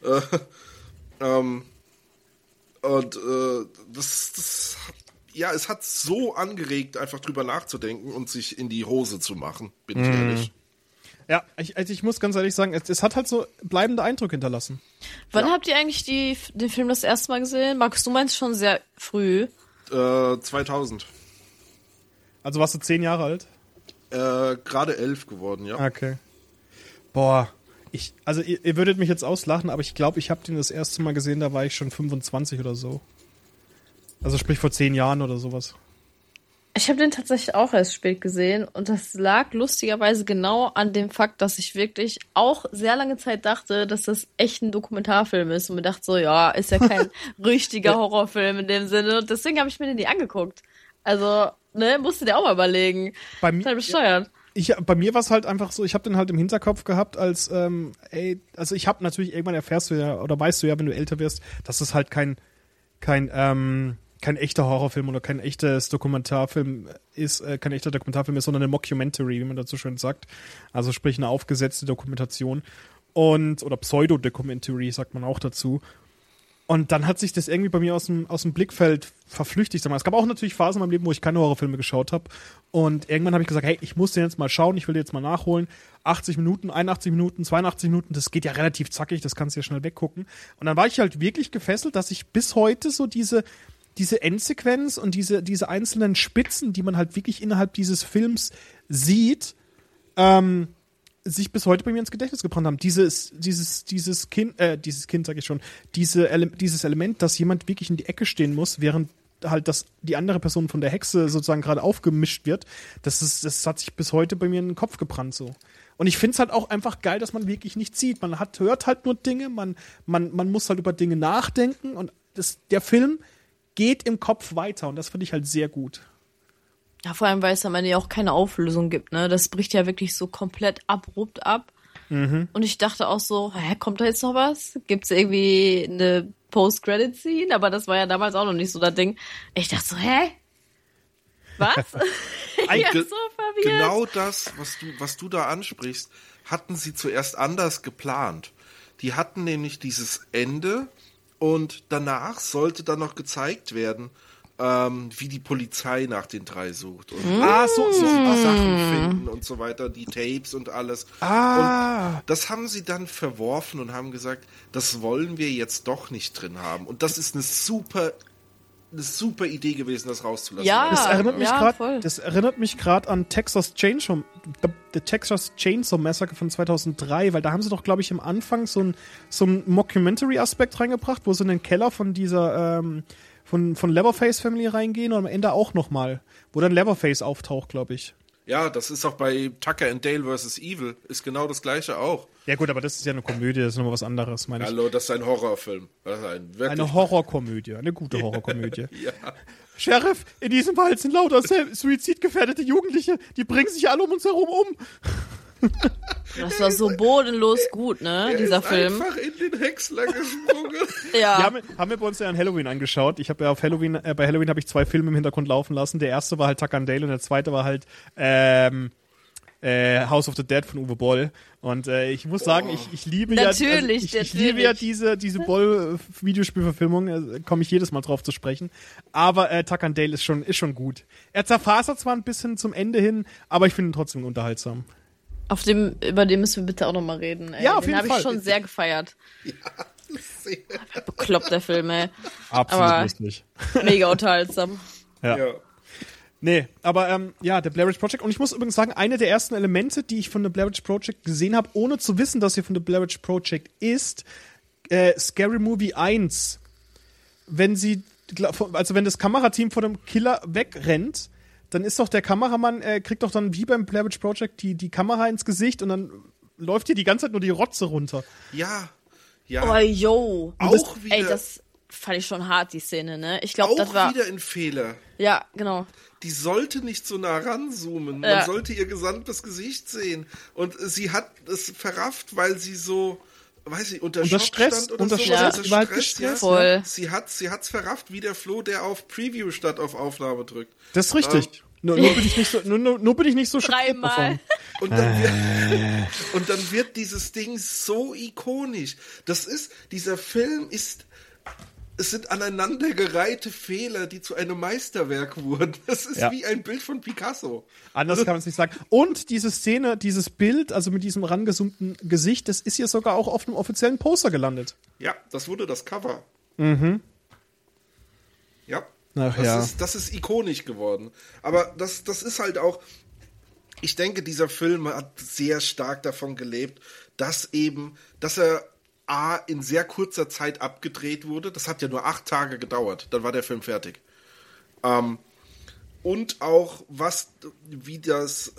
Speaker 4: Es hat so angeregt, einfach drüber nachzudenken und sich in die Hose zu machen, bin ich ehrlich.
Speaker 1: Ja, ich muss ganz ehrlich sagen, es hat halt so bleibende Eindrücke hinterlassen.
Speaker 3: Wann habt ihr eigentlich den Film das erste Mal gesehen? Markus, du meinst schon sehr früh.
Speaker 4: 2000.
Speaker 1: Also warst du 10 Jahre alt?
Speaker 4: Gerade 11 geworden, ja.
Speaker 1: Okay. Boah. Ihr würdet mich jetzt auslachen, aber ich glaube, ich habe den das erste Mal gesehen, da war ich schon 25 oder so. Also sprich vor 10 Jahren oder sowas.
Speaker 3: Ich habe den tatsächlich auch erst spät gesehen und das lag lustigerweise genau an dem Fakt, dass ich wirklich auch sehr lange Zeit dachte, dass das echt ein Dokumentarfilm ist und mir dachte so, ja, ist ja kein richtiger Horrorfilm in dem Sinne und deswegen habe ich mir den nie angeguckt. Also, musst du dir auch mal überlegen.
Speaker 1: Bei mir,
Speaker 3: total bescheuert.
Speaker 1: Bei mir war es halt einfach so, ich habe den halt im Hinterkopf gehabt, als, also ich habe natürlich, irgendwann erfährst du ja, oder weißt du ja, wenn du älter wirst, dass es halt kein echter Horrorfilm oder kein echtes Dokumentarfilm ist, sondern eine Mockumentary, wie man dazu schön sagt. Also sprich eine aufgesetzte Dokumentation oder Pseudo-Documentary, sagt man auch dazu. Und dann hat sich das irgendwie bei mir aus dem Blickfeld verflüchtigt. Es gab auch natürlich Phasen in meinem Leben, wo ich keine Horrorfilme geschaut habe. Und irgendwann habe ich gesagt, hey, ich muss den jetzt mal schauen, ich will den jetzt mal nachholen. 80 Minuten, 81 Minuten, 82 Minuten, das geht ja relativ zackig, das kannst du ja schnell weggucken. Und dann war ich halt wirklich gefesselt, dass ich bis heute so diese Endsequenz und diese einzelnen Spitzen, die man halt wirklich innerhalb dieses Films sieht, sich bis heute bei mir ins Gedächtnis gebrannt haben. Dieses Kind, sag ich schon, dieses Element, dass jemand wirklich in die Ecke stehen muss, während halt die andere Person von der Hexe sozusagen gerade aufgemischt wird, das hat sich bis heute bei mir in den Kopf gebrannt so. Und ich find's halt auch einfach geil, dass man wirklich nichts sieht. Man hört halt nur Dinge, man muss halt über Dinge nachdenken und der Film geht im Kopf weiter und das finde ich halt sehr gut.
Speaker 3: Ja, vor allem, weil es am Ende ja auch keine Auflösung gibt, ne? Das bricht ja wirklich so komplett abrupt ab. Mhm. Und ich dachte auch so, kommt da jetzt noch was? Gibt's irgendwie eine Post-Credit-Scene? Aber das war ja damals auch noch nicht so das Ding. Ich dachte so, was? Ich bin so verwirrt.
Speaker 4: Genau das, was du da ansprichst, hatten sie zuerst anders geplant. Die hatten nämlich dieses Ende und danach sollte dann noch gezeigt werden, wie die Polizei nach den 3 sucht und so Sachen finden und so weiter, die Tapes und alles. Und das haben sie dann verworfen und haben gesagt, das wollen wir jetzt doch nicht drin haben. Und das ist eine super Idee gewesen, das rauszulassen.
Speaker 3: Ja,
Speaker 1: das erinnert mich gerade an The Texas Chainsaw Massacre von 2003, weil da haben sie doch, glaube ich, am Anfang so ein Mockumentary-Aspekt reingebracht, wo sie in den Keller von dieser von Leatherface Family reingehen und am Ende auch nochmal, wo dann Leatherface auftaucht, glaube ich.
Speaker 4: Ja, das ist auch bei Tucker and Dale vs. Evil, ist genau das Gleiche auch.
Speaker 1: Ja gut, aber das ist ja eine Komödie, das ist nochmal was anderes, meine ich.
Speaker 4: Hallo, das ist ein Horrorfilm. Das ist
Speaker 1: eine Horrorkomödie, eine gute Horrorkomödie.
Speaker 4: Ja.
Speaker 1: Sheriff, in diesem Wald sind lauter suizidgefährdete Jugendliche, die bringen sich alle um uns herum um.
Speaker 3: Das war so bodenlos gut, ne, dieser Film.
Speaker 4: Einfach in den Häcksler gesprungen.
Speaker 3: Ja.
Speaker 1: Haben wir bei uns ja an Halloween angeschaut. Ich habe ja bei Halloween habe ich 2 Filme im Hintergrund laufen lassen. Der erste war halt Tucker and Dale und der zweite war halt House of the Dead von Uwe Boll. Und ich muss sagen, ich liebe ich liebe ja diese Boll-Videospielverfilmung, komme ich jedes Mal drauf zu sprechen. Aber Tucker and Dale ist schon gut. Er zerfasert zwar ein bisschen zum Ende hin, aber ich finde ihn trotzdem unterhaltsam.
Speaker 3: Über den müssen wir bitte auch nochmal reden, ey.
Speaker 1: Ja, auf jeden Fall.
Speaker 3: Den habe ich schon sehr gefeiert.
Speaker 4: Ja, sehr.
Speaker 3: Bekloppt, der Film, ey.
Speaker 1: Absolut
Speaker 3: aber
Speaker 1: lustig.
Speaker 3: Mega unterhaltsam.
Speaker 1: Ja. Nee, aber der Blair Witch Project. Und ich muss übrigens sagen, eine der ersten Elemente, die ich von The Blair Witch Project gesehen habe, ohne zu wissen, dass sie von The Blair Witch Project ist, Scary Movie 1. Wenn das Kamerateam vor dem Killer wegrennt, dann ist doch der Kameramann, kriegt doch dann wie beim Blair Witch Project die Kamera ins Gesicht und dann läuft hier die ganze Zeit nur die Rotze runter.
Speaker 4: Ja.
Speaker 3: Oh, yo.
Speaker 4: Auch wieder.
Speaker 3: Ey, das fand ich schon hart, die Szene, ne? Ich glaube, das
Speaker 4: war. Auch wieder ein Fehler.
Speaker 3: Ja, genau.
Speaker 4: Die sollte nicht so nah ranzoomen. Man sollte ihr gesamtes Gesicht sehen. Und sie hat es verrafft, weil sie so, weiß ich, unter Schock stand oder so.
Speaker 3: Ja,
Speaker 4: Stress,
Speaker 3: voll.
Speaker 4: Sie hat's verrafft, wie der Flo, der auf Preview statt auf Aufnahme drückt.
Speaker 1: Das ist richtig. Nur bin ich nicht so schockiert davon.
Speaker 4: Und dann wird dieses Ding so ikonisch. Dieser Film ist, es sind aneinandergereihte Fehler, die zu einem Meisterwerk wurden. Das ist wie ein Bild von Picasso.
Speaker 1: Anders kann man es nicht sagen. Und diese Szene, dieses Bild, also mit diesem rangezoomten Gesicht, das ist hier sogar auch auf einem offiziellen Poster gelandet.
Speaker 4: Ja, das wurde das Cover.
Speaker 1: Mhm.
Speaker 4: Ja.
Speaker 1: Ach,
Speaker 4: das ist ikonisch geworden. Aber das ist halt auch, ich denke, dieser Film hat sehr stark davon gelebt, dass er in sehr kurzer Zeit abgedreht wurde. Das hat ja nur 8 Tage gedauert. Dann war der Film fertig. Und auch, wie das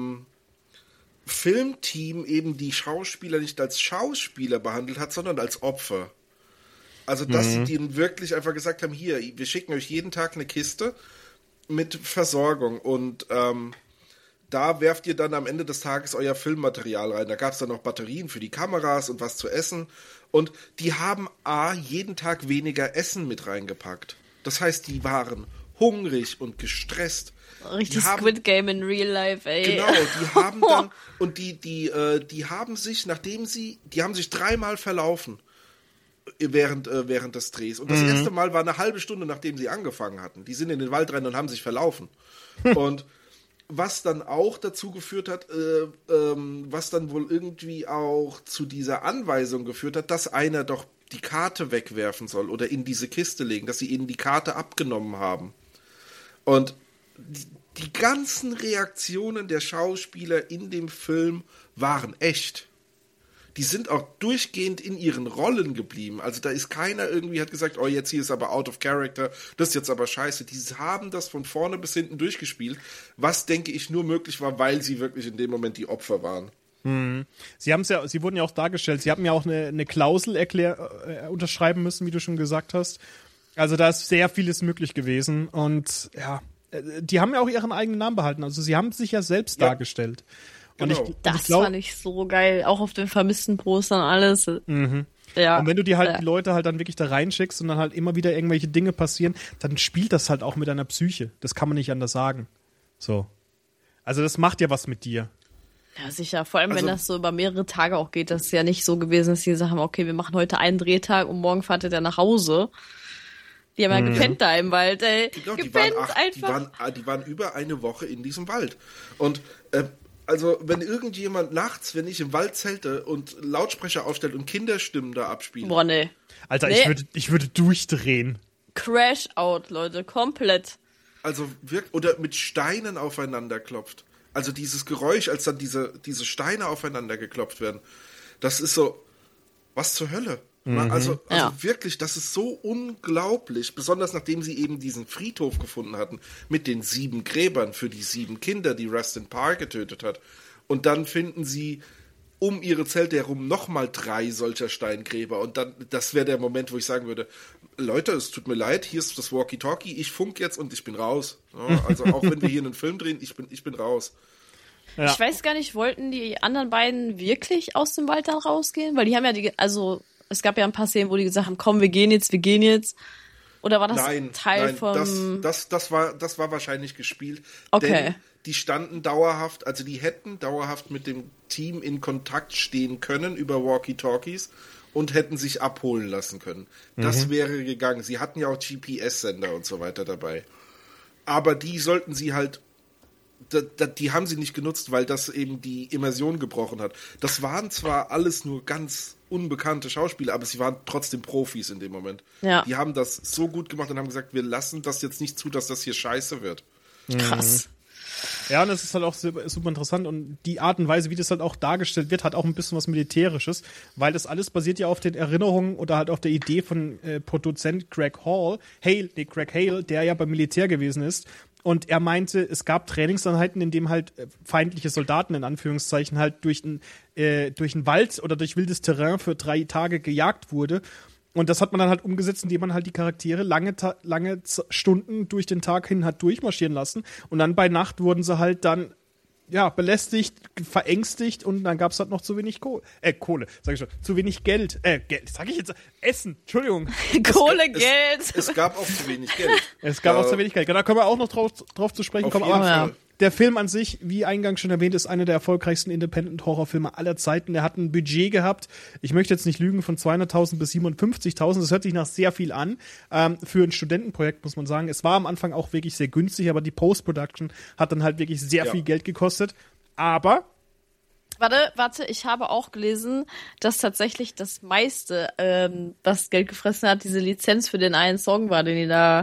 Speaker 4: Filmteam eben die Schauspieler nicht als Schauspieler behandelt hat, sondern als Opfer. Also, dass sie denen wirklich einfach gesagt haben, hier, wir schicken euch jeden Tag eine Kiste mit Versorgung und da werft ihr dann am Ende des Tages euer Filmmaterial rein. Da gab es dann noch Batterien für die Kameras und was zu essen. Und die haben jeden Tag weniger Essen mit reingepackt. Das heißt, die waren hungrig und gestresst.
Speaker 3: Richtig Squid Game in Real Life, ey.
Speaker 4: Genau, die haben dann, und die haben sich, die haben sich 3-mal verlaufen. während des Drehs. Und das erste Mal war eine halbe Stunde, nachdem sie angefangen hatten. Die sind in den Wald rennen und haben sich verlaufen. Und was dann auch dazu geführt hat, was dann wohl irgendwie auch zu dieser Anweisung geführt hat, dass einer doch die Karte wegwerfen soll oder in diese Kiste legen, dass sie ihnen die Karte abgenommen haben. Und die ganzen Reaktionen der Schauspieler in dem Film waren echt. Die sind auch durchgehend in ihren Rollen geblieben. Also da ist keiner irgendwie hat gesagt, oh, jetzt hier ist aber out of character, das ist jetzt aber scheiße. Die haben das von vorne bis hinten durchgespielt, was, denke ich, nur möglich war, weil sie wirklich in dem Moment die Opfer waren.
Speaker 1: Sie wurden ja auch dargestellt, sie haben ja auch eine Klausel unterschreiben müssen, wie du schon gesagt hast. Also da ist sehr vieles möglich gewesen und ja, die haben ja auch ihren eigenen Namen behalten. Also sie haben sich ja selbst dargestellt. Und
Speaker 4: Genau.
Speaker 3: Das fand ich so geil, auch auf den vermissten Postern alles. Ja.
Speaker 1: Und wenn du die Leute halt dann wirklich da reinschickst und dann halt immer wieder irgendwelche Dinge passieren, dann spielt das halt auch mit deiner Psyche. Das kann man nicht anders sagen. So. Also das macht ja was mit dir.
Speaker 3: Ja, sicher. Vor allem, wenn das so über mehrere Tage auch geht. Das ist ja nicht so gewesen, dass die gesagt haben, okay, wir machen heute einen Drehtag und morgen fahrt ihr nach Hause. Die haben ja gepennt da im Wald, ey.
Speaker 4: Genau,
Speaker 3: gepennt
Speaker 4: die waren über eine Woche in diesem Wald. Und also wenn irgendjemand nachts, wenn ich im Wald zelte und Lautsprecher aufstellt und Kinderstimmen da abspielen.
Speaker 3: Boah, nee.
Speaker 1: Alter,
Speaker 3: Nee.
Speaker 1: ich würde durchdrehen.
Speaker 3: Crash out, Leute, komplett.
Speaker 4: Also wirklich, oder mit Steinen aufeinander klopft. Also dieses Geräusch, als dann diese Steine aufeinander geklopft werden. Das ist so, was zur Hölle? Also
Speaker 3: Ja.
Speaker 4: wirklich, das ist so unglaublich. Besonders nachdem sie eben diesen Friedhof gefunden hatten mit den 7 Gräbern für die 7 Kinder, die Rustin Parr getötet hat. Und dann finden sie um ihre Zelte herum nochmal 3 solcher Steingräber. Und dann, das wäre der Moment, wo ich sagen würde, Leute, es tut mir leid, hier ist das Walkie-Talkie, ich funk jetzt und ich bin raus. Ja, also auch wenn wir hier einen Film drehen, ich bin raus.
Speaker 1: Ja.
Speaker 3: Ich weiß gar nicht, wollten die anderen beiden wirklich aus dem Wald dann rausgehen? Weil die haben ja es gab ja ein paar Szenen, wo die gesagt haben, komm, wir gehen jetzt. Oder war das Teil vom...
Speaker 4: Das war wahrscheinlich gespielt.
Speaker 3: Okay.
Speaker 4: Denn die standen dauerhaft, also die hätten dauerhaft mit dem Team in Kontakt stehen können über Walkie-Talkies und hätten sich abholen lassen können. Das wäre gegangen. Sie hatten ja auch GPS-Sender und so weiter dabei. Aber die sollten sie halt, die haben sie nicht genutzt, weil das eben die Immersion gebrochen hat. Das waren zwar alles nur ganz unbekannte Schauspieler, aber sie waren trotzdem Profis in dem Moment.
Speaker 3: Ja.
Speaker 4: Die haben das so gut gemacht und haben gesagt, wir lassen das jetzt nicht zu, dass das hier scheiße wird.
Speaker 3: Krass.
Speaker 1: Ja, und das ist halt auch super interessant und die Art und Weise, wie das halt auch dargestellt wird, hat auch ein bisschen was Militärisches, weil das alles basiert ja auf den Erinnerungen oder halt auf der Idee von Produzent Greg Hale, der ja beim Militär gewesen ist. Und er meinte, es gab Trainingseinheiten, in dem halt feindliche Soldaten in Anführungszeichen halt durch einen Wald oder durch wildes Terrain für 3 Tage gejagt wurde. Und das hat man dann halt umgesetzt, indem man halt die Charaktere lange Stunden durch den Tag hin hat durchmarschieren lassen. Und dann bei Nacht wurden sie halt dann belästigt, verängstigt und dann gab es halt noch zu wenig Kohle, sag ich schon, zu wenig Geld, sag ich jetzt, Essen, Entschuldigung.
Speaker 3: Geld.
Speaker 4: Es gab auch zu wenig Geld.
Speaker 1: Es gab auch zu wenig Geld. Da können wir auch noch drauf zu sprechen
Speaker 4: Auf
Speaker 1: kommen.
Speaker 4: jeden
Speaker 1: Aber
Speaker 4: Fall.
Speaker 1: der Film an sich, wie eingangs schon erwähnt, ist einer der erfolgreichsten Independent-Horrorfilme aller Zeiten. Der hat ein Budget gehabt, ich möchte jetzt nicht lügen, von 200.000 bis 57.000. Das hört sich nach sehr viel an. Für ein Studentenprojekt muss man sagen. Es war am Anfang auch wirklich sehr günstig, aber die Post-Production hat dann halt wirklich sehr viel Geld gekostet. Aber
Speaker 3: Warte, ich habe auch gelesen, dass tatsächlich das meiste, was Geld gefressen hat, diese Lizenz für den einen Song war, den die da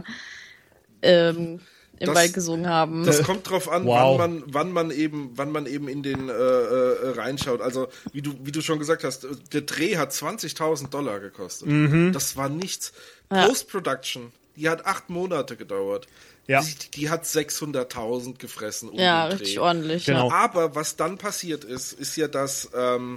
Speaker 3: im Wald gesungen haben.
Speaker 4: Das kommt drauf an,
Speaker 1: Wow.
Speaker 4: wann man eben in den reinschaut. Also wie du schon gesagt hast, der Dreh hat $20.000 gekostet. Das war nichts.
Speaker 3: Ja.
Speaker 4: Post-Production, die hat 8 Monate gedauert.
Speaker 1: Ja.
Speaker 4: Die hat 600.000 gefressen.
Speaker 3: Ja,
Speaker 4: den
Speaker 3: richtig
Speaker 4: Dreh.
Speaker 3: ordentlich.
Speaker 1: Genau.
Speaker 3: Ja.
Speaker 4: Aber was dann passiert ist ja, dass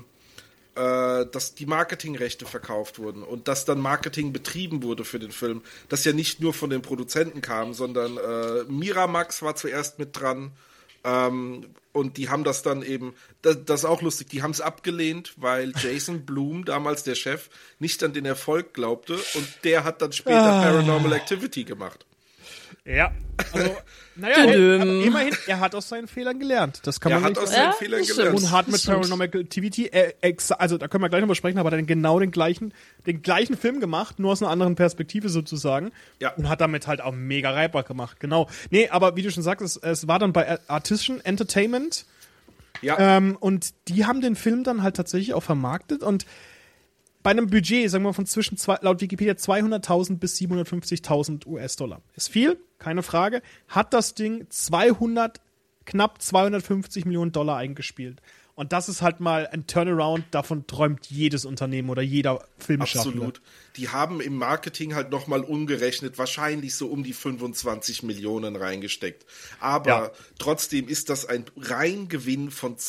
Speaker 4: die Marketingrechte verkauft wurden und dass dann Marketing betrieben wurde für den Film. Das ja nicht nur von den Produzenten kam, sondern Miramax war zuerst mit dran und die haben das dann eben, das ist auch lustig, die haben es abgelehnt, weil Jason Blum, damals der Chef, nicht an den Erfolg glaubte und der hat dann später Paranormal Activity gemacht.
Speaker 1: Ja, also, naja, aber immerhin, er hat aus seinen Fehlern gelernt. Das kann man nicht sagen.
Speaker 4: Er hat aus seinen Fehlern gelernt.
Speaker 1: Und hat mit Paranormal Activity, also da können wir gleich nochmal sprechen, aber dann genau den gleichen Film gemacht, nur aus einer anderen Perspektive sozusagen.
Speaker 4: Ja.
Speaker 1: Und hat damit halt auch mega reibbar gemacht, genau. Nee, aber wie du schon sagst, es war dann bei Artisan Entertainment.
Speaker 4: Ja.
Speaker 1: Und die haben den Film dann halt tatsächlich auch vermarktet und bei einem Budget, sagen wir von laut Wikipedia 200.000 bis 750.000 US-Dollar. Ist viel, keine Frage. Hat das Ding knapp 250 Millionen Dollar eingespielt. Und das ist halt mal ein Turnaround, davon träumt jedes Unternehmen oder jeder Filmschaffende.
Speaker 4: Absolut. Die haben im Marketing halt nochmal umgerechnet, wahrscheinlich so um die 25 Millionen reingesteckt. Aber trotzdem ist das ein Reingewinn von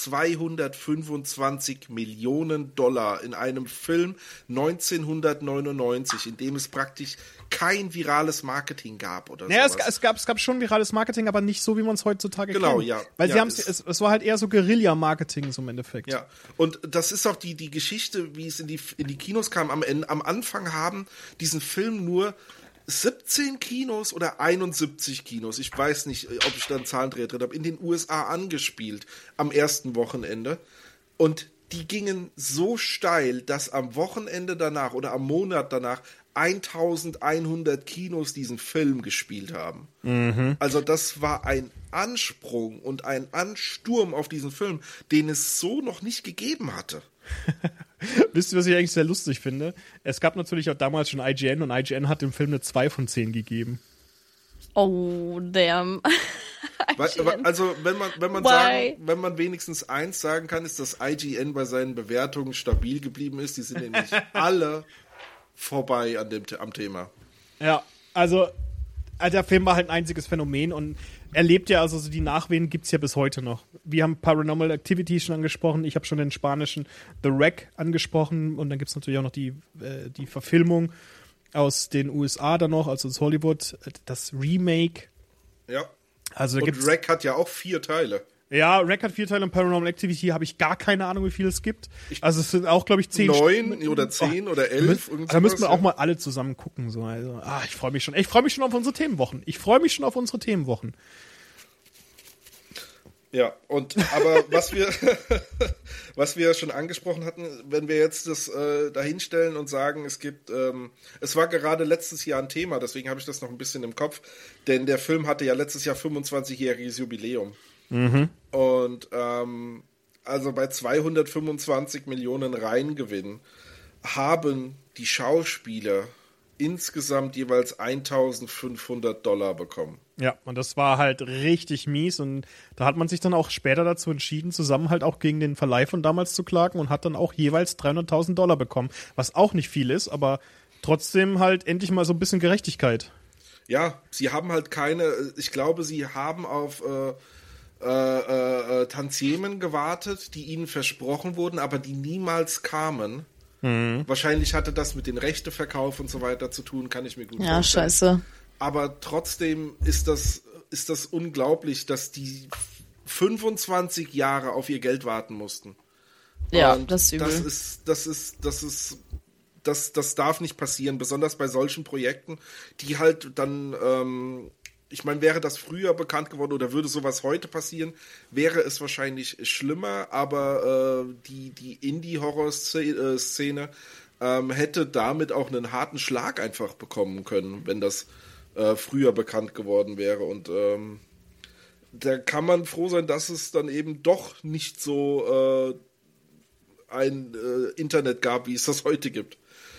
Speaker 4: 225 Millionen Dollar in einem Film 1999, in dem es praktisch kein virales Marketing gab oder
Speaker 1: naja,
Speaker 4: sowas.
Speaker 1: es gab schon virales Marketing, aber nicht so, wie man es heutzutage kennt.
Speaker 4: Genau, ja.
Speaker 1: Weil
Speaker 4: ja,
Speaker 1: es war halt eher so Guerilla-Marketing so im Endeffekt.
Speaker 4: Ja, und das ist auch die Geschichte, wie es in die Kinos kam. Am Anfang haben diesen Film nur 17 Kinos oder 71 Kinos, ich weiß nicht, ob ich da einen Zahlendreher drin habe, in den USA angespielt am ersten Wochenende. Und die gingen so steil, dass am Wochenende danach oder am Monat danach 1100 Kinos diesen Film gespielt haben. Mhm. Also das war ein Ansprung und ein Ansturm auf diesen Film, den es so noch nicht gegeben hatte.
Speaker 1: Wisst ihr, was ich eigentlich sehr lustig finde? Es gab natürlich auch damals schon IGN und IGN hat dem Film eine 2 von 10 gegeben.
Speaker 3: Oh, damn.
Speaker 4: Also wenn man wenigstens eins sagen kann, ist, dass IGN bei seinen Bewertungen stabil geblieben ist. Die sind nämlich alle vorbei am Thema.
Speaker 1: Ja, also der Film war halt ein einziges Phänomen und er lebt ja, also die Nachwehen gibt's ja bis heute noch. Wir haben Paranormal Activity schon angesprochen, ich habe schon den spanischen The Wreck angesprochen und dann gibt's natürlich auch noch die Verfilmung aus den USA dann noch, also aus Hollywood, das Remake.
Speaker 4: Ja,
Speaker 1: also
Speaker 4: und Wreck hat ja auch 4 Teile.
Speaker 1: Ja, Wreck hat 4 Teile und Paranormal Activity habe ich gar keine Ahnung, wie viel es gibt. Also es sind auch, glaube ich, 10
Speaker 4: 9 oder 10 oder 11.
Speaker 1: Da müssen wir auch mal alle zusammen gucken. So. Also, ich freue mich schon. Ich freue mich schon auf unsere Themenwochen.
Speaker 4: Ja, aber was wir schon angesprochen hatten, wenn wir jetzt das dahinstellen und sagen, es war gerade letztes Jahr ein Thema, deswegen habe ich das noch ein bisschen im Kopf, denn der Film hatte ja letztes Jahr 25-jähriges Jubiläum. Mhm. Und also bei 225 Millionen Reingewinn haben die Schauspieler insgesamt jeweils $1.500 bekommen.
Speaker 1: Ja, und das war halt richtig mies und da hat man sich dann auch später dazu entschieden, zusammen halt auch gegen den Verleih von damals zu klagen und hat dann auch jeweils $300.000 bekommen, was auch nicht viel ist, aber trotzdem halt endlich mal so ein bisschen Gerechtigkeit.
Speaker 4: Ja, sie haben halt ich glaube, sie haben auf Tantiemen gewartet, die ihnen versprochen wurden, aber die niemals kamen. Mhm. Wahrscheinlich hatte das mit den Rechteverkauf und so weiter zu tun, kann ich mir gut vorstellen.
Speaker 3: Ja, scheiße.
Speaker 4: Aber trotzdem ist das unglaublich, dass die 25 Jahre auf ihr Geld warten mussten.
Speaker 3: Ja,
Speaker 4: und
Speaker 3: das ist übel.
Speaker 4: Das darf nicht passieren, besonders bei solchen Projekten, die halt dann, ich meine, wäre das früher bekannt geworden oder würde sowas heute passieren, wäre es wahrscheinlich schlimmer, aber die Indie-Horror-Szene hätte damit auch einen harten Schlag einfach bekommen können, wenn das früher bekannt geworden wäre. Und da kann man froh sein, dass es dann eben doch nicht so ein Internet gab, wie es das heute gibt.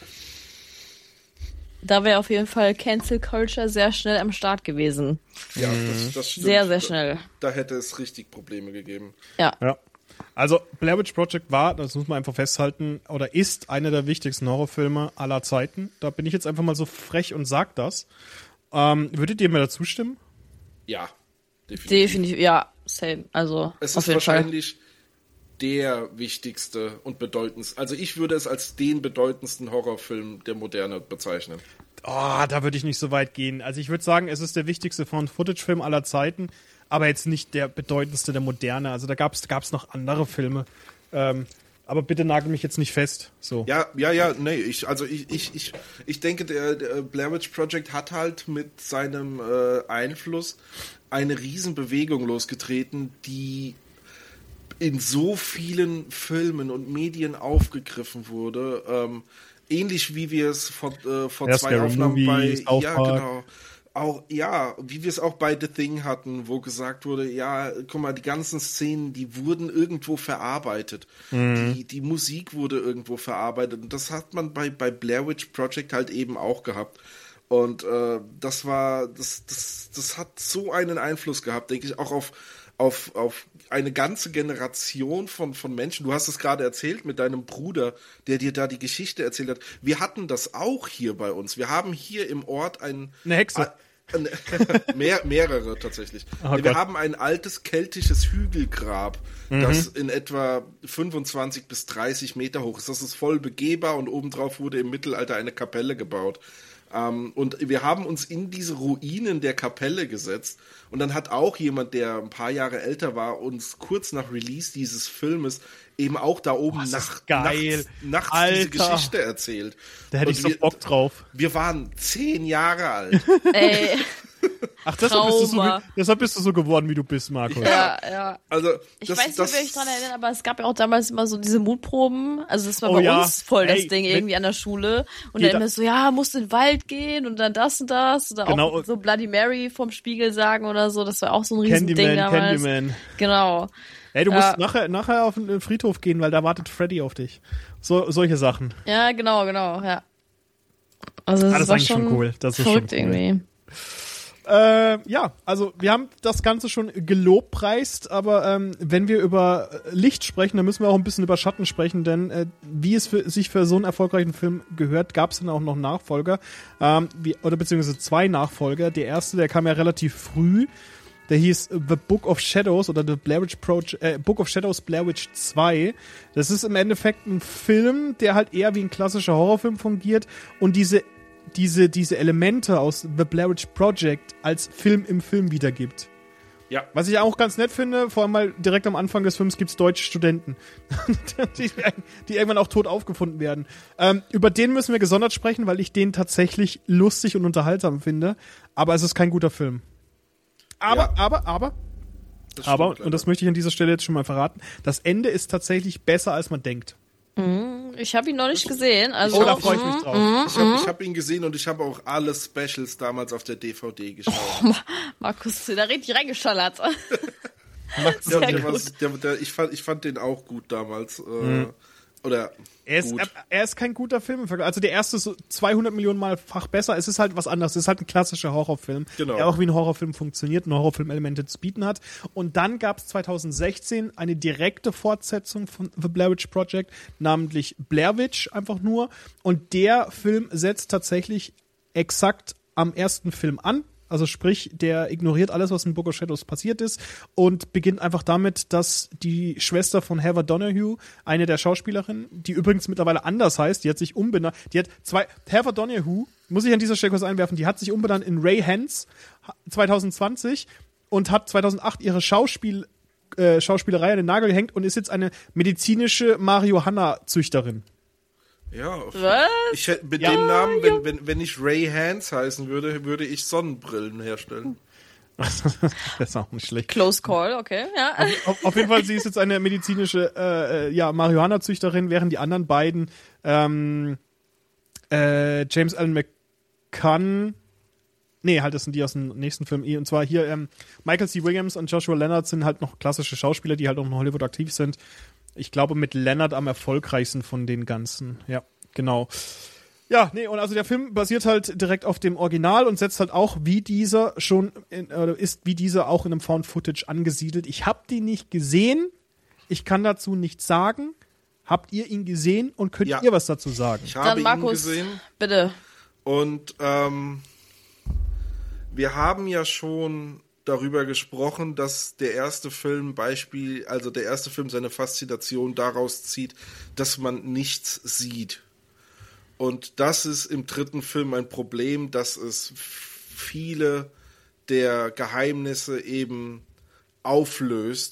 Speaker 3: Da wäre auf jeden Fall Cancel Culture sehr schnell am Start gewesen.
Speaker 4: Ja, das stimmt.
Speaker 3: Sehr, sehr schnell.
Speaker 4: Da hätte es richtig Probleme gegeben.
Speaker 3: Ja.
Speaker 1: Also Blair Witch Project war, das muss man einfach festhalten, oder ist einer der wichtigsten Horrorfilme aller Zeiten. Da bin ich jetzt einfach mal so frech und sag das. Würdet ihr mir dazu stimmen?
Speaker 4: Ja,
Speaker 3: definitiv. Ja, same. Also
Speaker 4: es
Speaker 3: auf
Speaker 4: ist
Speaker 3: jeden
Speaker 4: wahrscheinlich der wichtigste und bedeutendste. Also ich würde es als den bedeutendsten Horrorfilm der Moderne bezeichnen.
Speaker 1: Oh, da würde ich nicht so weit gehen. Also ich würde sagen, es ist der wichtigste Found-Footage-Film aller Zeiten, aber jetzt nicht der bedeutendste der Moderne. Also da gab's noch andere Filme. Aber bitte nagel mich jetzt nicht fest. So.
Speaker 4: Ja, nee, ich denke, der Blair Witch Project hat halt mit seinem Einfluss eine Riesenbewegung losgetreten, die in so vielen Filmen und Medien aufgegriffen wurde, ähnlich wie wir es vor 2 Aufnahmen bei
Speaker 1: South Park.
Speaker 4: Genau. Auch, wie wir es auch bei The Thing hatten, wo gesagt wurde, ja, guck mal, die ganzen Szenen, die wurden irgendwo verarbeitet. Die Musik wurde irgendwo verarbeitet. Und das hat man bei Blair Witch Project halt eben auch gehabt. Und das hat so einen Einfluss gehabt, denke ich, auch auf eine ganze Generation von Menschen. Du hast es gerade erzählt mit deinem Bruder, der dir da die Geschichte erzählt hat. Wir hatten das auch hier bei uns. Wir haben hier im Ort eine
Speaker 1: Hexe.
Speaker 4: Mehrere tatsächlich.
Speaker 1: Oh
Speaker 4: wir
Speaker 1: Gott.
Speaker 4: haben ein altes keltisches Hügelgrab, das in etwa 25 bis 30 Meter hoch ist. Das ist voll begehbar und obendrauf wurde im Mittelalter eine Kapelle gebaut. Und wir haben uns in diese Ruinen der Kapelle gesetzt und dann hat auch jemand, der ein paar Jahre älter war, uns kurz nach Release dieses Filmes eben auch da oben nachts diese Geschichte erzählt.
Speaker 1: Da hätte ich so Bock drauf.
Speaker 4: Wir waren 10 Jahre alt.
Speaker 3: Ey,
Speaker 1: Ach, deshalb bist du so geworden, wie du bist, Markus.
Speaker 3: ja.
Speaker 4: Also,
Speaker 3: Ich weiß nicht, wer ich dran erinnere, aber es gab ja auch damals immer so diese Mutproben. Also das war
Speaker 1: Oh
Speaker 3: bei
Speaker 1: ja.
Speaker 3: uns voll das
Speaker 1: Ey,
Speaker 3: Ding
Speaker 1: wenn-
Speaker 3: irgendwie an der Schule. Und
Speaker 1: Jeder-
Speaker 3: dann immer so, ja, musst in den Wald gehen und dann das und das. Oder
Speaker 1: Genau.
Speaker 3: auch so Bloody Mary vom Spiegel sagen oder so. Das war auch so ein Riesending damals.
Speaker 1: Candyman.
Speaker 3: Genau.
Speaker 1: Ey, du musst nachher auf den Friedhof gehen, weil da wartet Freddy auf dich. Solche Sachen.
Speaker 3: Ja, genau, ja. Also das
Speaker 1: Das ist
Speaker 3: war
Speaker 1: eigentlich schon cool. Das ist
Speaker 3: verrückt
Speaker 1: schon cool.
Speaker 3: irgendwie.
Speaker 1: Ja, also wir haben das Ganze schon gelobpreist, aber wenn wir über Licht sprechen, dann müssen wir auch ein bisschen über Schatten sprechen, denn wie es sich für so einen erfolgreichen Film gehört, gab es dann auch noch Nachfolger, oder beziehungsweise 2 Nachfolger. Der erste, der kam ja relativ früh, der hieß The Book of Shadows oder The Blair Witch Book of Shadows Blair Witch 2. Das ist im Endeffekt ein Film, der halt eher wie ein klassischer Horrorfilm fungiert und diese Elemente aus The Blair Witch Project als Film im Film wiedergibt.
Speaker 4: Ja.
Speaker 1: Was ich auch ganz nett finde, vor allem mal direkt am Anfang des Films gibt's deutsche Studenten, die irgendwann auch tot aufgefunden werden. Über den müssen wir gesondert sprechen, weil ich den tatsächlich lustig und unterhaltsam finde, aber es ist kein guter Film. Aber,
Speaker 4: Das stimmt,
Speaker 1: und das möchte ich an dieser Stelle jetzt schon mal verraten, das Ende ist tatsächlich besser, als man denkt.
Speaker 3: Ich habe ihn noch nicht gesehen. Also,
Speaker 1: Da freue ich mich drauf.
Speaker 4: Ich hab ihn gesehen und ich habe auch alle Specials damals auf der DVD geschaut.
Speaker 3: Markus, da richtig reingeschallert.
Speaker 4: Ich fand den auch gut damals. Oder gut.
Speaker 1: Er ist kein guter Film im Vergleich. Also der erste ist so 200 Millionen Mal-fach besser. Es ist halt was anderes. Es ist halt ein klassischer Horrorfilm,
Speaker 4: Genau.
Speaker 1: der auch wie ein Horrorfilm funktioniert, und Horrorfilm-Elemente zu bieten hat. Und dann gab es 2016 eine direkte Fortsetzung von The Blair Witch Project, namentlich Blair Witch einfach nur. Und der Film setzt tatsächlich exakt am ersten Film an. Also sprich, der ignoriert alles, was in Book of Shadows passiert ist und beginnt einfach damit, dass die Schwester von Heather Donahue, eine der Schauspielerinnen, die übrigens mittlerweile anders heißt, die hat sich umbenannt, Heather Donahue, muss ich an dieser Stelle kurz einwerfen, die hat sich umbenannt in Ray Hance 2020 und hat 2008 ihre Schauspielerei an den Nagel gehängt und ist jetzt eine medizinische Marihuana-Züchterin.
Speaker 4: Ja,
Speaker 3: Was?
Speaker 4: Mit dem Namen, wenn ich Ray Hans heißen würde, würde ich Sonnenbrillen herstellen.
Speaker 1: Das ist auch nicht schlecht.
Speaker 3: Close Call, okay, ja.
Speaker 1: Auf jeden Fall, sie ist jetzt eine medizinische Marihuana-Züchterin, während die anderen beiden James Allen McCann, das sind die aus dem nächsten Film, und zwar hier Michael C. Williams und Joshua Leonard sind halt noch klassische Schauspieler, die halt auch in Hollywood aktiv sind. Ich glaube, mit Leonard am erfolgreichsten von den ganzen. Ja, genau. Ja, und also der Film basiert halt direkt auf dem Original und setzt halt auch wie dieser ist wie dieser auch in einem Found Footage angesiedelt. Ich habe den nicht gesehen. Ich kann dazu nichts sagen. Habt ihr ihn gesehen und könnt ihr was dazu sagen?
Speaker 4: Ich habe
Speaker 3: Dann Markus,
Speaker 4: ihn gesehen.
Speaker 3: bitte.
Speaker 4: Und wir haben ja schon darüber gesprochen, dass der erste Film seine Faszination daraus zieht, dass man nichts sieht. Und das ist im dritten Film ein Problem, dass es viele der Geheimnisse eben auflöst